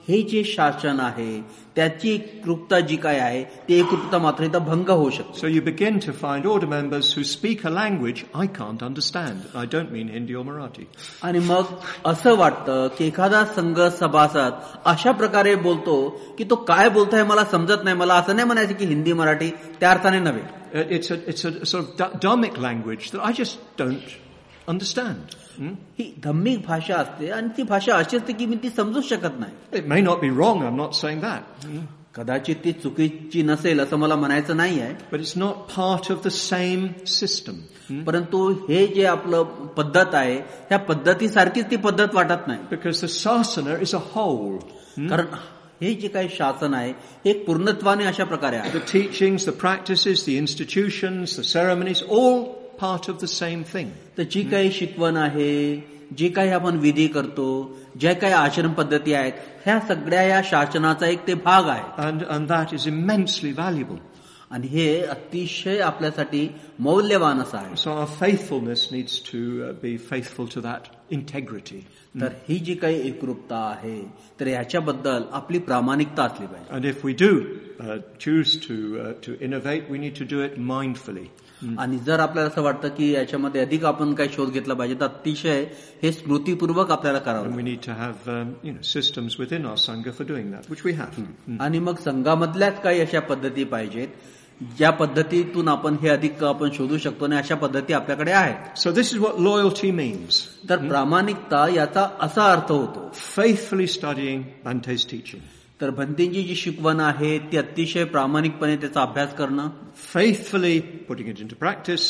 हे जे शासन आहे त्याची एकरूपता जी काय आहे ती एकरूपता मात्र इथं भंग होऊ शकते. So you begin to find order members who speak a language I can't understand. I don't mean Hindi or Marathi. आणि मग असं वाटतं की एखादा संघ सभासद अशा प्रकारे बोलतो की तो काय बोलतोय मला समजत नाही. मला असं नाही म्हणायचं की हिंदी मराठी त्या अर्थाने नव्हे. It's a, it's a sort of Dhammic language that I just don't understand. Hmm? ही धम्मिक भाषा असते आणि ती भाषा अशी असते की मी ती समजू शकत नाही. It may not be wrong, I'm not saying that. Hmm? कदाचित ती चुकीची नसेल असं मला म्हणायचं नाही आहे. But it's not part of the same system. Hmm? परंतु हे जे आपलं पद्धत आहे त्या पद्धतीसारखीच ती पद्धत वाटत नाही. Because the sasana is a whole. Hmm? कारण हे जे काही शासन आहे हे पूर्णत्वाने अशा प्रकारे आहे. The teachings, the practices, the institutions, the ceremonies, all part of the same thing. तर जी काही शिकवण आहे, जे काही आपण विधी करतो, ज्या काही आचरण पद्धती आहेत, ह्या सगळ्या या शासनाचा एक ते भाग आहे. And, and that is immensely valuable. आणि हे अतिशय आपल्यासाठी मौल्यवान असं आहे. So our faithfulness needs to uh, be faithful to that integrity. तर ही जी काही एकरूपता आहे तर ह्याच्याबद्दल आपली प्रामाणिकता असली पाहिजे. And if we do uh, choose to uh, to innovate, we need to do it mindfully. आणि जर आपल्याला असं वाटतं की याच्यामध्ये अधिक आपण काही शोध घेतला पाहिजे तर अतिशय हे स्मृतीपूर्वक आपल्याला करावं. And we need to have um, you know systems within our sangha for doing that, which we have. आणि मग संघामधल्याच काही अशा पद्धती पाहिजेत ज्या पद्धतीतून आपण हे अधिक आपण शोधू शकतो आणि अशा पद्धती आपल्याकडे आहेत. So this is what loyalty means. तर प्रामाणिकता याचा असा अर्थ होतो Faithfully studying Bhante's teaching. तर भंतेची जी शिकवण आहे ती अतिशय प्रामाणिकपणे त्याचा अभ्यास करणं, faithfully putting it into practice,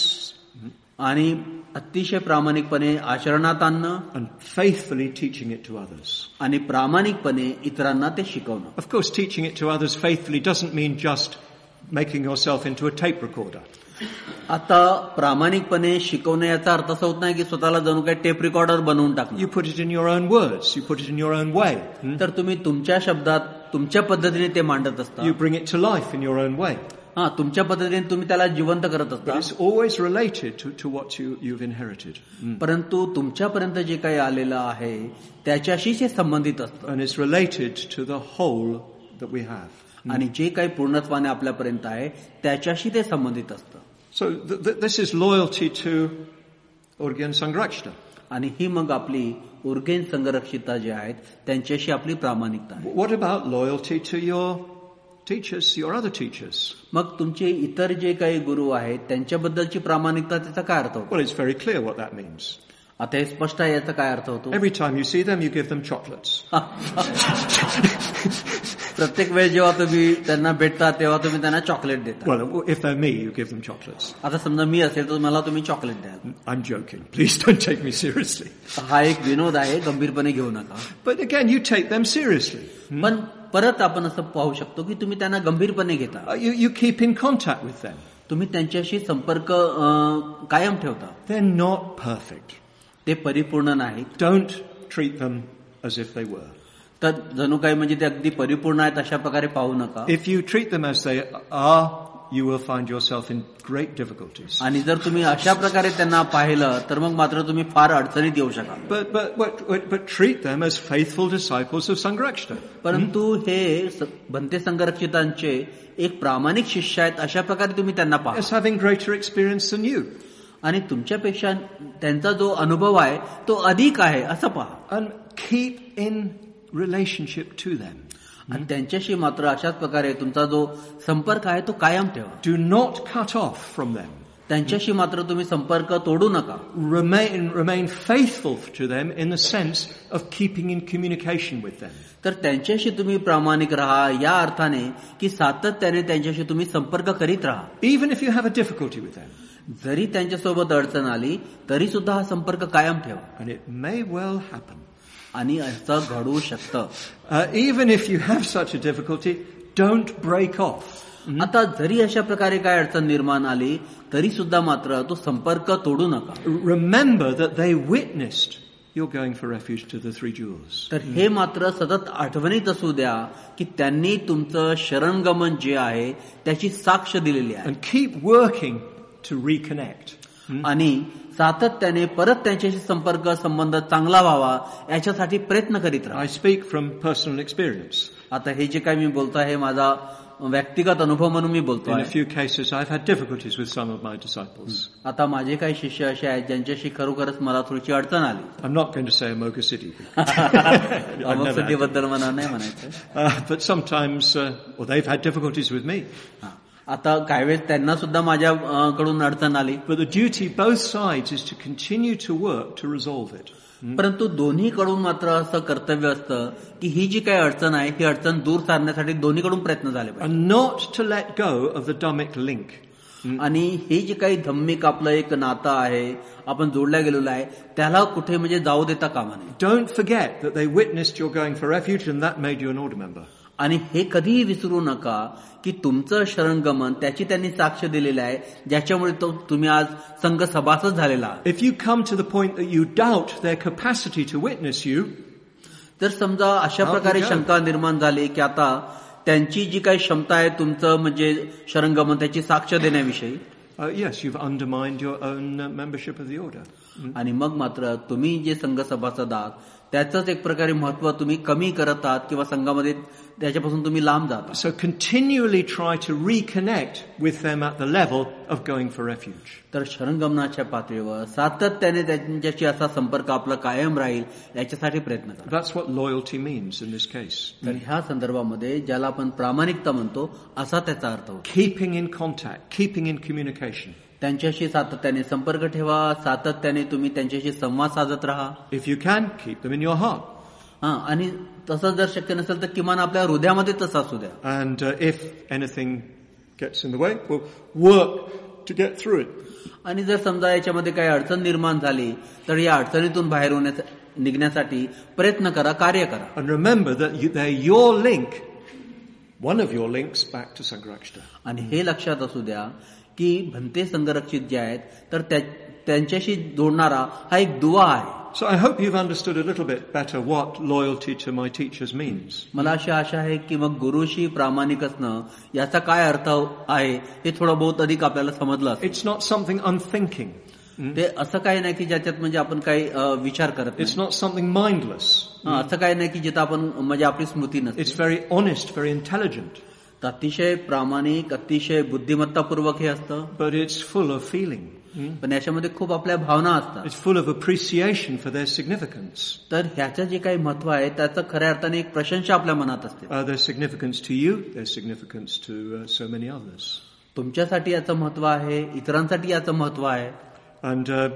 आणि अतिशय प्रामाणिकपणे आचरणात आणणं, and faithfully teaching it to others. आणि प्रामाणिकपणे इतरांना ते शिकवणं. Of course, teaching it to others faithfully doesn't mean just making yourself into a tape recorder. आता प्रामाणिकपणे शिकवणं याचा अर्थ असा होत नाही की स्वतःला जणू काही टेप रेकॉर्डर बनवून टाकणं. You put it in your own words. You put it in your own way. तर तुम्ही तुमच्या शब्दात तुमच्या पद्धतीने ते मांडत असता. You bring it to life in your own way. हा, तुमच्या पद्धतीने तुम्ही त्याला जिवंत करत But असता. it's always related to, to what you, you've inherited. परंतु तुमच्यापर्यंत जे काही आलेलं आहे त्याच्याशी हे संबंधित असतं And it's related to the whole that we have. आणि जे काही पूर्णत्वाने आपल्यापर्यंत आहे त्याच्याशी ते संबंधित असतं. So th- th- this is loyalty to Urgyen Sangrakshita. आणि ही मग आपली उर्गेन संरक्षिता जे आहेत त्यांच्याशी आपली प्रामाणिकता आहे. What about loyalty to your teachers, your other teachers? मग तुमचे इतर जे काही गुरु आहेत त्यांच्याबद्दलची प्रामाणिकता त्याचा काय अर्थ होतो? Well, it's very clear what that means. आता हे स्पष्ट आहे याचा काय अर्थ होतो? Every time you see them, you give them chocolates. प्रत्येक वेळ जेव्हा तुम्ही त्यांना भेटता तेव्हा तुम्ही त्यांना चॉकलेट देता. Well, if they're me, you give them chocolates. आता समजा मी असेल तर मला तुम्ही चॉकलेट द्या. I'm joking. Please don't take me seriously. हा एक विनोद आहे, गंभीरपणे घेऊ नका. But again, you take them seriously. पण परत आपण असं पाहू शकतो की तुम्ही त्यांना गंभीरपणे घेता. Uh, You, you keep in contact with them. तुम्ही त्यांच्याशी संपर्क अं, कायम ठेवता. They're not perfect. ते परिपूर्ण नाहीत. Don't treat them as if they were. तर जणू काही म्हणजे ते अगदी परिपूर्ण आहेत अशा प्रकारे पाहू नका. If you treat them as they are, you will find yourself in great difficulties. आणि जर तुम्ही अशा प्रकारे त्यांना पाहिलं तर मग मात्र तुम्ही फार अडचणीत येऊ शकाल. But, but, but, but treat them as faithful disciples of Sangrakshita. परंतु हे स- भंते संरक्षितांचे एक प्रामाणिक शिष्य आहेत अशा प्रकारे तुम्ही त्यांना पहा. As having greater experience than you. आणि तुमच्यापेक्षा त्यांचा जो अनुभव आहे तो अधिक आहे असं पहा. And keep in relationship to them. आणि त्यांच्याशी मात्र अशाच प्रकारे तुमचा जो संपर्क आहे तो कायम ठेवा. Do not cut off from them. त्यांच्याशी मात्र तुम्ही संपर्क तोडू नका. Remain, remain faithful to them in the sense of keeping in communication with them. तर त्यांच्याशी तुम्ही प्रामाणिक राहा या अर्थाने की सातत्याने त्यांच्याशी तुम्ही संपर्क करीत राहा. Even if you have a difficulty with them. जरी त्यांच्यासोबत अडचण आली तरी सुद्धा हा संपर्क कायम ठेवा. And it may well happen. आणि असं घडू शकतं. Uh, even if you have such a difficulty, don't break off. आता जरी अशा प्रकारे काय अडचण निर्माण आली तरी सुद्धा मात्र तो संपर्क तोडू नका. Remember that they witnessed you're going for refuge to the three jewels. तर हे मात्र सतत आठवणीत असू द्या की त्यांनी तुमचं शरणगमन जे आहे त्याची साक्ष दिलेली आहे. And keep working to reconnect. आणि सातत्याने परत त्यांच्याशी संपर्क संबंध चांगला व्हावा याच्यासाठी प्रयत्न करीत राहा. I speak from personal experience. आता हे जे काही मी बोलतो आहे माझा व्यक्तिगत अनुभव म्हणून मी बोलतो In a आहे. few cases, I've had difficulties with some of my disciples. आता माझे काही शिष्य असे आहेत ज्यांच्याशी खरोखरच मला थोडीशी अडचण आली. I'm not going to say Amoga City. I've Amog never had सिद्धीबद्दल मला नाही म्हणायचं. Uh, but sometimes, uh, well, they've had difficulties with me. हा. आता काही वेळेस त्यांना सुद्धा माझ्याकडून अडचण आली. But the duty both sides is to continue to work to resolve it. परंतु दोन्हीकडून मात्र असं कर्तव्य असतं की ही जी काही अडचण आहे ही अडचण दूर सारण्यासाठी दोन्हीकडून प्रयत्न झाले पाहिजे. And not to let go of the Dhammic link. आणि हे जे काही धम्मिक आपलं एक नातं आहे आपण जोडल्या गेलेलं आहे त्याला कुठे म्हणजे जाऊ देता कामा नये. Don't forget that they witnessed your going for refuge and that made you an order member. आणि हे कधीही विसरू नका की तुमचं शरणगमन त्याची त्यांनी साक्ष दिलेलं आहे ज्याच्यामुळे तो तुम्ही आज संघ सभासद झालेला आहात. If you come to the point that you doubt their capacity to witness you, जर समजा अशा प्रकारे शंका निर्माण झाली की आता त्यांची जी काही क्षमता आहे तुमचं म्हणजे शरणगमन त्याची साक्ष देण्याविषयी, uh, yes, you've undermined your own uh, membership of the order. आणि मग मात्र तुम्ही जे संघ सभासद आहात त्याचंच एक प्रकारे महत्व तुम्ही कमी करत आहात किंवा संघामध्ये त्याच्यापासून तुम्ही लांब जाता. So continually try to reconnect with them at the level of going for refuge. तर शरणगमनाच्या पातळीवर सातत्याने त्यांच्याशी असा संपर्क आपला कायम राहील याच्यासाठी प्रयत्न करा. That's what loyalty means in this case. तर ह्या संदर्भामध्ये ज्याला आपण प्रामाणिकता म्हणतो असा त्याचा अर्थ होतो. Keeping in contact, keeping in communication. त्यांच्याशी सातत्याने संपर्क ठेवा, सातत्याने तुम्ही त्यांच्याशी संवाद साधत राहा. If you can, keep them in your heart. हा, आणि तसं जर शक्य नसेल तर किमान आपल्या हृदयामध्ये तसं असू द्या. And uh, if anything gets in the way, we'll work to get through it. आणि जर समजा याच्यामध्ये काही अडचण निर्माण झाली तर या अडचणीतून बाहेर होण्याचा निघण्यासाठी प्रयत्न करा, कार्य करा. And remember that you, they're your link, one of your links back to Sangharakshita. आणि हे लक्षात असू द्या की भंते संघरक्षित जे आहेत तर त्यांच्याशी जोडणारा हा एक दुवा आहे. So I hope you've understood a little bit better what loyalty to my teachers means. मला अशी आशा आहे की मग गुरुशी प्रामाणिक असणं याचा काय अर्थ आहे हे थोडं बहुत अधिक आपल्याला समजलं असेल. It's not something unthinking. ते असं काही नाही की ज्याच्यात म्हणजे आपण काही विचार करत It's not something mindless. नाही. असं काही नाही की जिथं आपण म्हणजे आपली स्मृती नसते. It's very honest, very intelligent. अतिशय प्रामाणिक, अतिशय बुद्धिमत्तापूर्वक हे असतं. But it's full of feeling. पण याच्यामध्ये खूप आपल्या भावना असतात. It's full of appreciation for their significance. तर ह्याचं जे काही महत्व आहे त्याचं खऱ्या अर्थाने एक प्रशंसा आपल्या मनात असते. Uh, their significance to you, their significance to uh, so many others. तुमच्यासाठी याचं महत्व आहे, इतरांसाठी याचं महत्व आहे. And uh,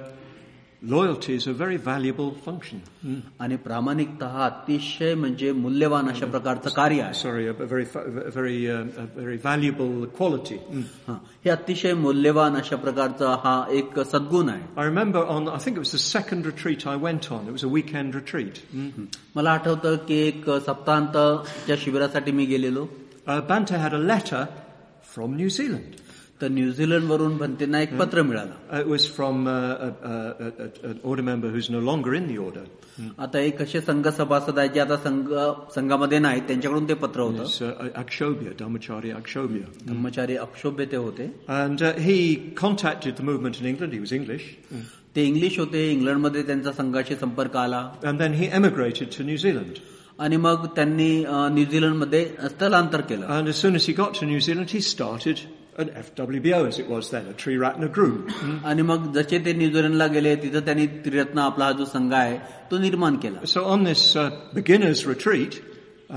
loyalty is a very valuable function. आणि प्रामाणिकता हा अतिशय म्हणजे मूल्यवान अशा प्रकारचं कार्य आहे. Sorry, a very, a very, uh, a very valuable quality. हा, हे अतिशय मूल्यवान अशा प्रकारचा हा एक सद्गुण आहे. I remember on, I think it was the second retreat I went on. It was a weekend retreat. मला आठवतं की एक सप्ताहांतच्या शिबिरासाठी मी गेलेलो. Uh, Bante had a letter from New Zealand. तर न्यूझीलंड वरून भंतेंना एक पत्र मिळालं. It was from uh, a, a, a, an order member who's no longer in the order. आता एक असे संघ सभासद आहेत जे आता संघ संघामध्ये नाहीत त्यांच्याकडून ते पत्र होतं. It's uh, Akshobhya, Dhammacharya Akshobhya. Dhammachari अक्षोभ्य ते होते. And uh, he contacted the movement in England. He was English. ते इंग्लिश होते. इंग्लंडमध्ये त्यांचा संघाशी संपर्क आला. And then he emigrated to New Zealand. आणि मग त्यांनी न्यूझीलंडमध्ये स्थलांतर केलं. And as soon as he got to New Zealand, he started an F W B O, as it was then, a Triratna group. आणि मग जसे ते न्यूझीलंडला गेले तिथं त्यांनी त्रिरत्न आपला हा जो संघ आहे तो निर्माण केला. So on this uh, beginners retreat, uh,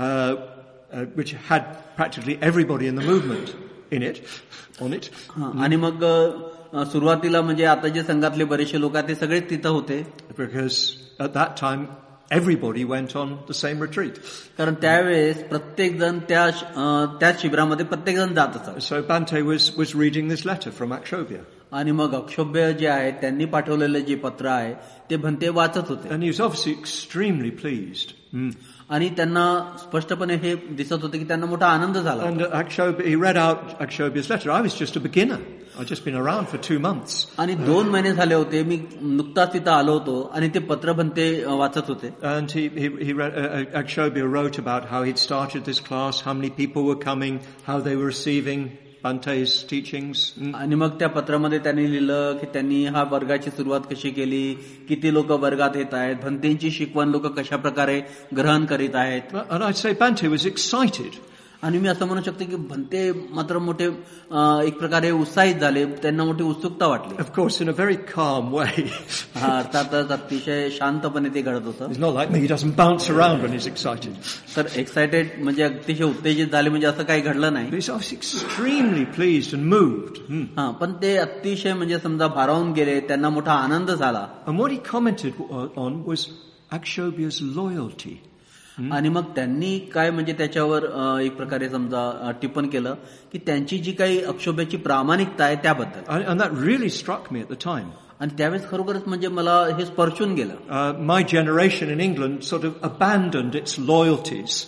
uh, which had practically everybody in the movement in it, on it. आणि मग सुरुवातीला म्हणजे आता जे संघातले बरेचसे लोक आहेत ते सगळेच तिथं होते. Because at that time, everybody went on the same retreat. कारण त्यावेळेस प्रत्येक जण त्या त्या शिबिरामध्ये प्रत्येक जण जात असतात. So Bante was was reading this letter from Akshobhya. आणि मग अक्षोभ्य जे आहे त्यांनी पाठवलेलं जे पत्र आहे ते भंते वाचत होते. And he was obviously extremely pleased. आणि त्यांना स्पष्टपणे हे दिसत होते की त्यांना मोठा आनंद झाला. And Akshobhya, he read out Akshobhya's letter. I was just a beginner. I'd just been around for two months. आणि दोन महिने झाले होते मी नुकताच तिथं आलो होतो आणि ते पत्र भंते वाचत होते. And he he, he read, uh, Akshobhya wrote about how he'd started this class, how many people were coming, how they were receiving Bante's teachings. आणि मग त्या पत्रामध्ये त्यांनी लिहिलं की त्यांनी हा वर्गाची सुरुवात कशी केली, किती लोक वर्गात येत आहेत, भंतेंची शिकवण लोक कशा प्रकारे ग्रहण करीत आहेत. And I'd say Bante was excited. आणि मी असं म्हणू शकतो की भंते मात्र मोठे एक प्रकारे उत्साहित झाले, त्यांना मोठी उत्सुकता वाटली. Of course, in a very calm way. हा अर्थातच अतिशय शांतपणे ते घडत होतं. He's not like me, he doesn't bounce around when he's excited. तर एक्साइटेड म्हणजे अतिशय उत्तेजित झाले म्हणजे असं काही घडलं नाही. But he's extremely pleased and moved. Hmm. हा पण ते अतिशय म्हणजे समजा भारावून गेले, त्यांना मोठा आनंद झाला. And what he commented on was Akshobia's loyalty. आणि मग त्यांनी काय म्हणजे त्याच्यावर एक प्रकारे समजा टिप्पण केलं की त्यांची जी काही अक्षोभ्याची प्रामाणिकता आहे त्याबद्दल. And that really struck me at the time. आणि त्यावेळेस खरोखरच म्हणजे मला हे स्पर्शून गेलं. Uh, my generation in England sort of abandoned its loyalties.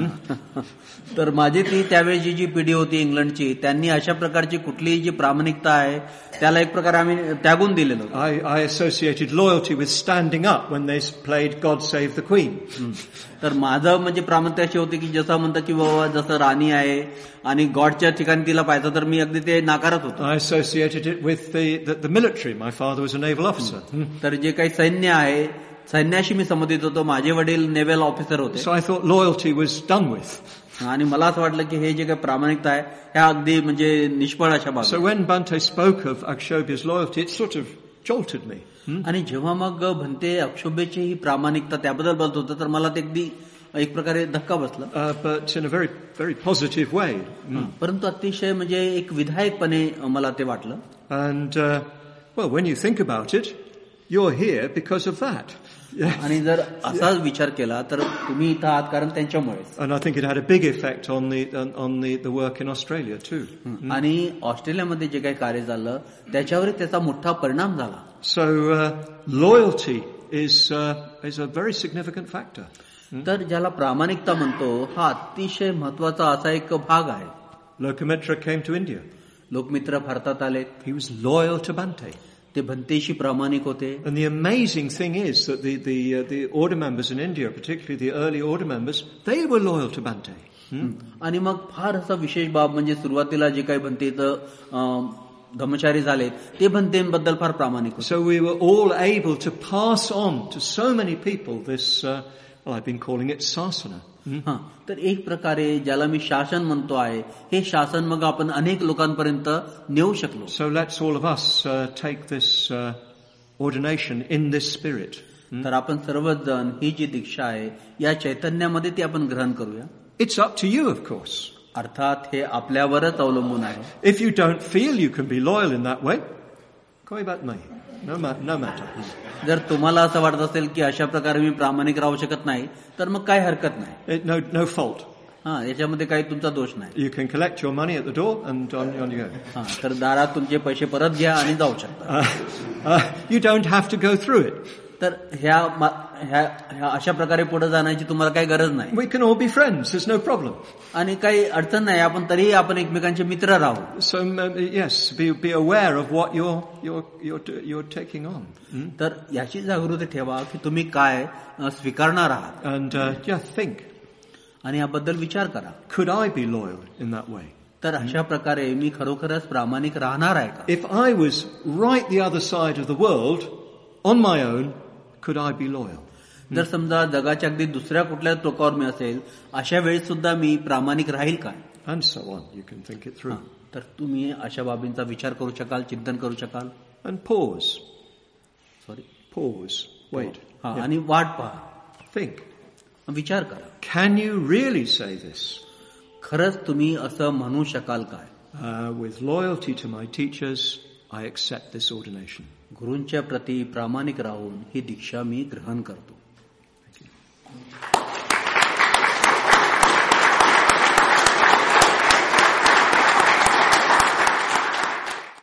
तर माझी ती त्यावेळेची जी पिढी होती इंग्लंडची, त्यांनी अशा प्रकारची कुठलीही जी प्रामाणिकता आहे त्याला एक प्रकारे आम्ही त्यागून दिलेलो. I, I associated loyalty with standing up when they played God Save the Queen. तर माझं म्हणजे प्रामाणिकता अशी होती की जसं म्हणतं की बाबा जसं राणी आहे आणि गॉडच्या ठिकाणी तिला पाहिजे, तर मी अगदी ते नाकारत होतो. I associated it with the, the, the military. My father was a naval officer. तर जे काही सैन्य आहे सैन्याशी मी संबंधित होतो, माझे वडील नेव्हल ऑफिसर होते. So I thought loyalty was done with. आणि मला असं वाटलं की हे जे काही प्रामाणिकता आहे ह्या अगदी म्हणजे निष्फळ अशा बाबी. So when Bante spoke of Akshobia's loyalty, it sort of jolted me. आणि जेव्हा मग भंते अक्षोभ्याची ही प्रामाणिकता त्याबद्दल बोलत होतं तर मला ते अगदी एक प्रकारे धक्का बसला. Uh, but in a very, very positive way. परंतु अतिशय म्हणजे एक विधायकपणे मला ते वाटलं. And uh, well, when you think about it, you're here because of that. आणि जर असाच विचार केला तर तुम्ही इथं आहात कारण त्यांच्यामुळेच. And I think it had a big effect on the on, on the, the work in Australia too. आणि ऑस्ट्रेलियामध्ये जे काही कार्य झालं त्याच्यावर त्याचा मोठा परिणाम झाला. So uh, loyalty is uh, is a very significant factor. तर ज्याला प्रामाणिकता म्हणतो हा अतिशय महत्वाचा असा एक भाग आहे. Lokamitra came to India. लोकमित्र भारतात आले. He was loyal to Bante. ते भंतेशी प्रामाणिक होते. And the amazing thing is that the the uh, the order members in India, particularly the early order members, they were loyal to Bante. आणि मग फार असा विशेष बाब म्हणजे सुरुवातीला जे काही भंतेचं धर्मचारी झाले ते भंतेबद्दल फार प्रामाणिक होते. So we were all able to pass on to so many people this, uh, well, I've been calling it sasana. हा तर एक प्रकारे ज्याला मी शासन म्हणतो आहे हे शासन मग आपण अनेक लोकांपर्यंत नेऊ शकलो. So let's all of us uh, take this uh, ordination in this spirit. तर आपण सर्वच जण ही जी दीक्षा आहे या चैतन्यामध्ये ती आपण ग्रहण करूया. It's up to you, of course. अर्थात हे आपल्यावरच अवलंबून आहे. If you don't feel you can be loyal in that way, koi baat nahi. No, no matter. जर तुम्हाला असं वाटत असेल की अशा प्रकारे मी प्रामाणिक राहू शकत नाही तर मग काही हरकत नाही. No, no fault. हा याच्यामध्ये काही तुमचा दोष नाही. You can collect your money at the door and on, on you go. हा तर दारात तुमचे पैसे परत घ्या आणि जाऊ शकता. Uh, uh, you don't have to go through it. तर ह्या ह्या अशा प्रकारे पुढे जाण्याची तुम्हाला काही गरज नाही. We can all be friends. There's no problem. आणि काही अडचण नाही, आपण तरीही आपण एकमेकांचे मित्र राहू. So um, yes, be be aware of what you're you're you're you're taking on. Hmm? तर याची जागृती ठेवा की तुम्ही काय स्वीकारणार आहात. And uh, yeah, think. आणि याबद्दल विचार करा. Could I be loyal in that way? तर अशा प्रकारे मी खरोखरच प्रामाणिक राहणार आहे का? If I was right the other side of the world on my own, could I be loyal? जर समजा जगाच्या अगदी दुसऱ्या कुठल्या टोकावर मी असेल अशा वेळेस सुद्धा मी प्रामाणिक राहील काय? And so on. You can think it through. तर तुम्ही अशा बाबींचा विचार करू शकाल, चिंतन करू शकाल. And pause. Sorry Pause. Wait. हा आणि वाट पहा. Think. विचार करा. Can you really say this? खरंच तुम्ही असं म्हणू शकाल काय? Uh, with loyalty to my teachers, I accept this ordination. गुरूंच्या प्रती प्रामाणिक राहून ही दीक्षा मी ग्रहण करतो. Thank you.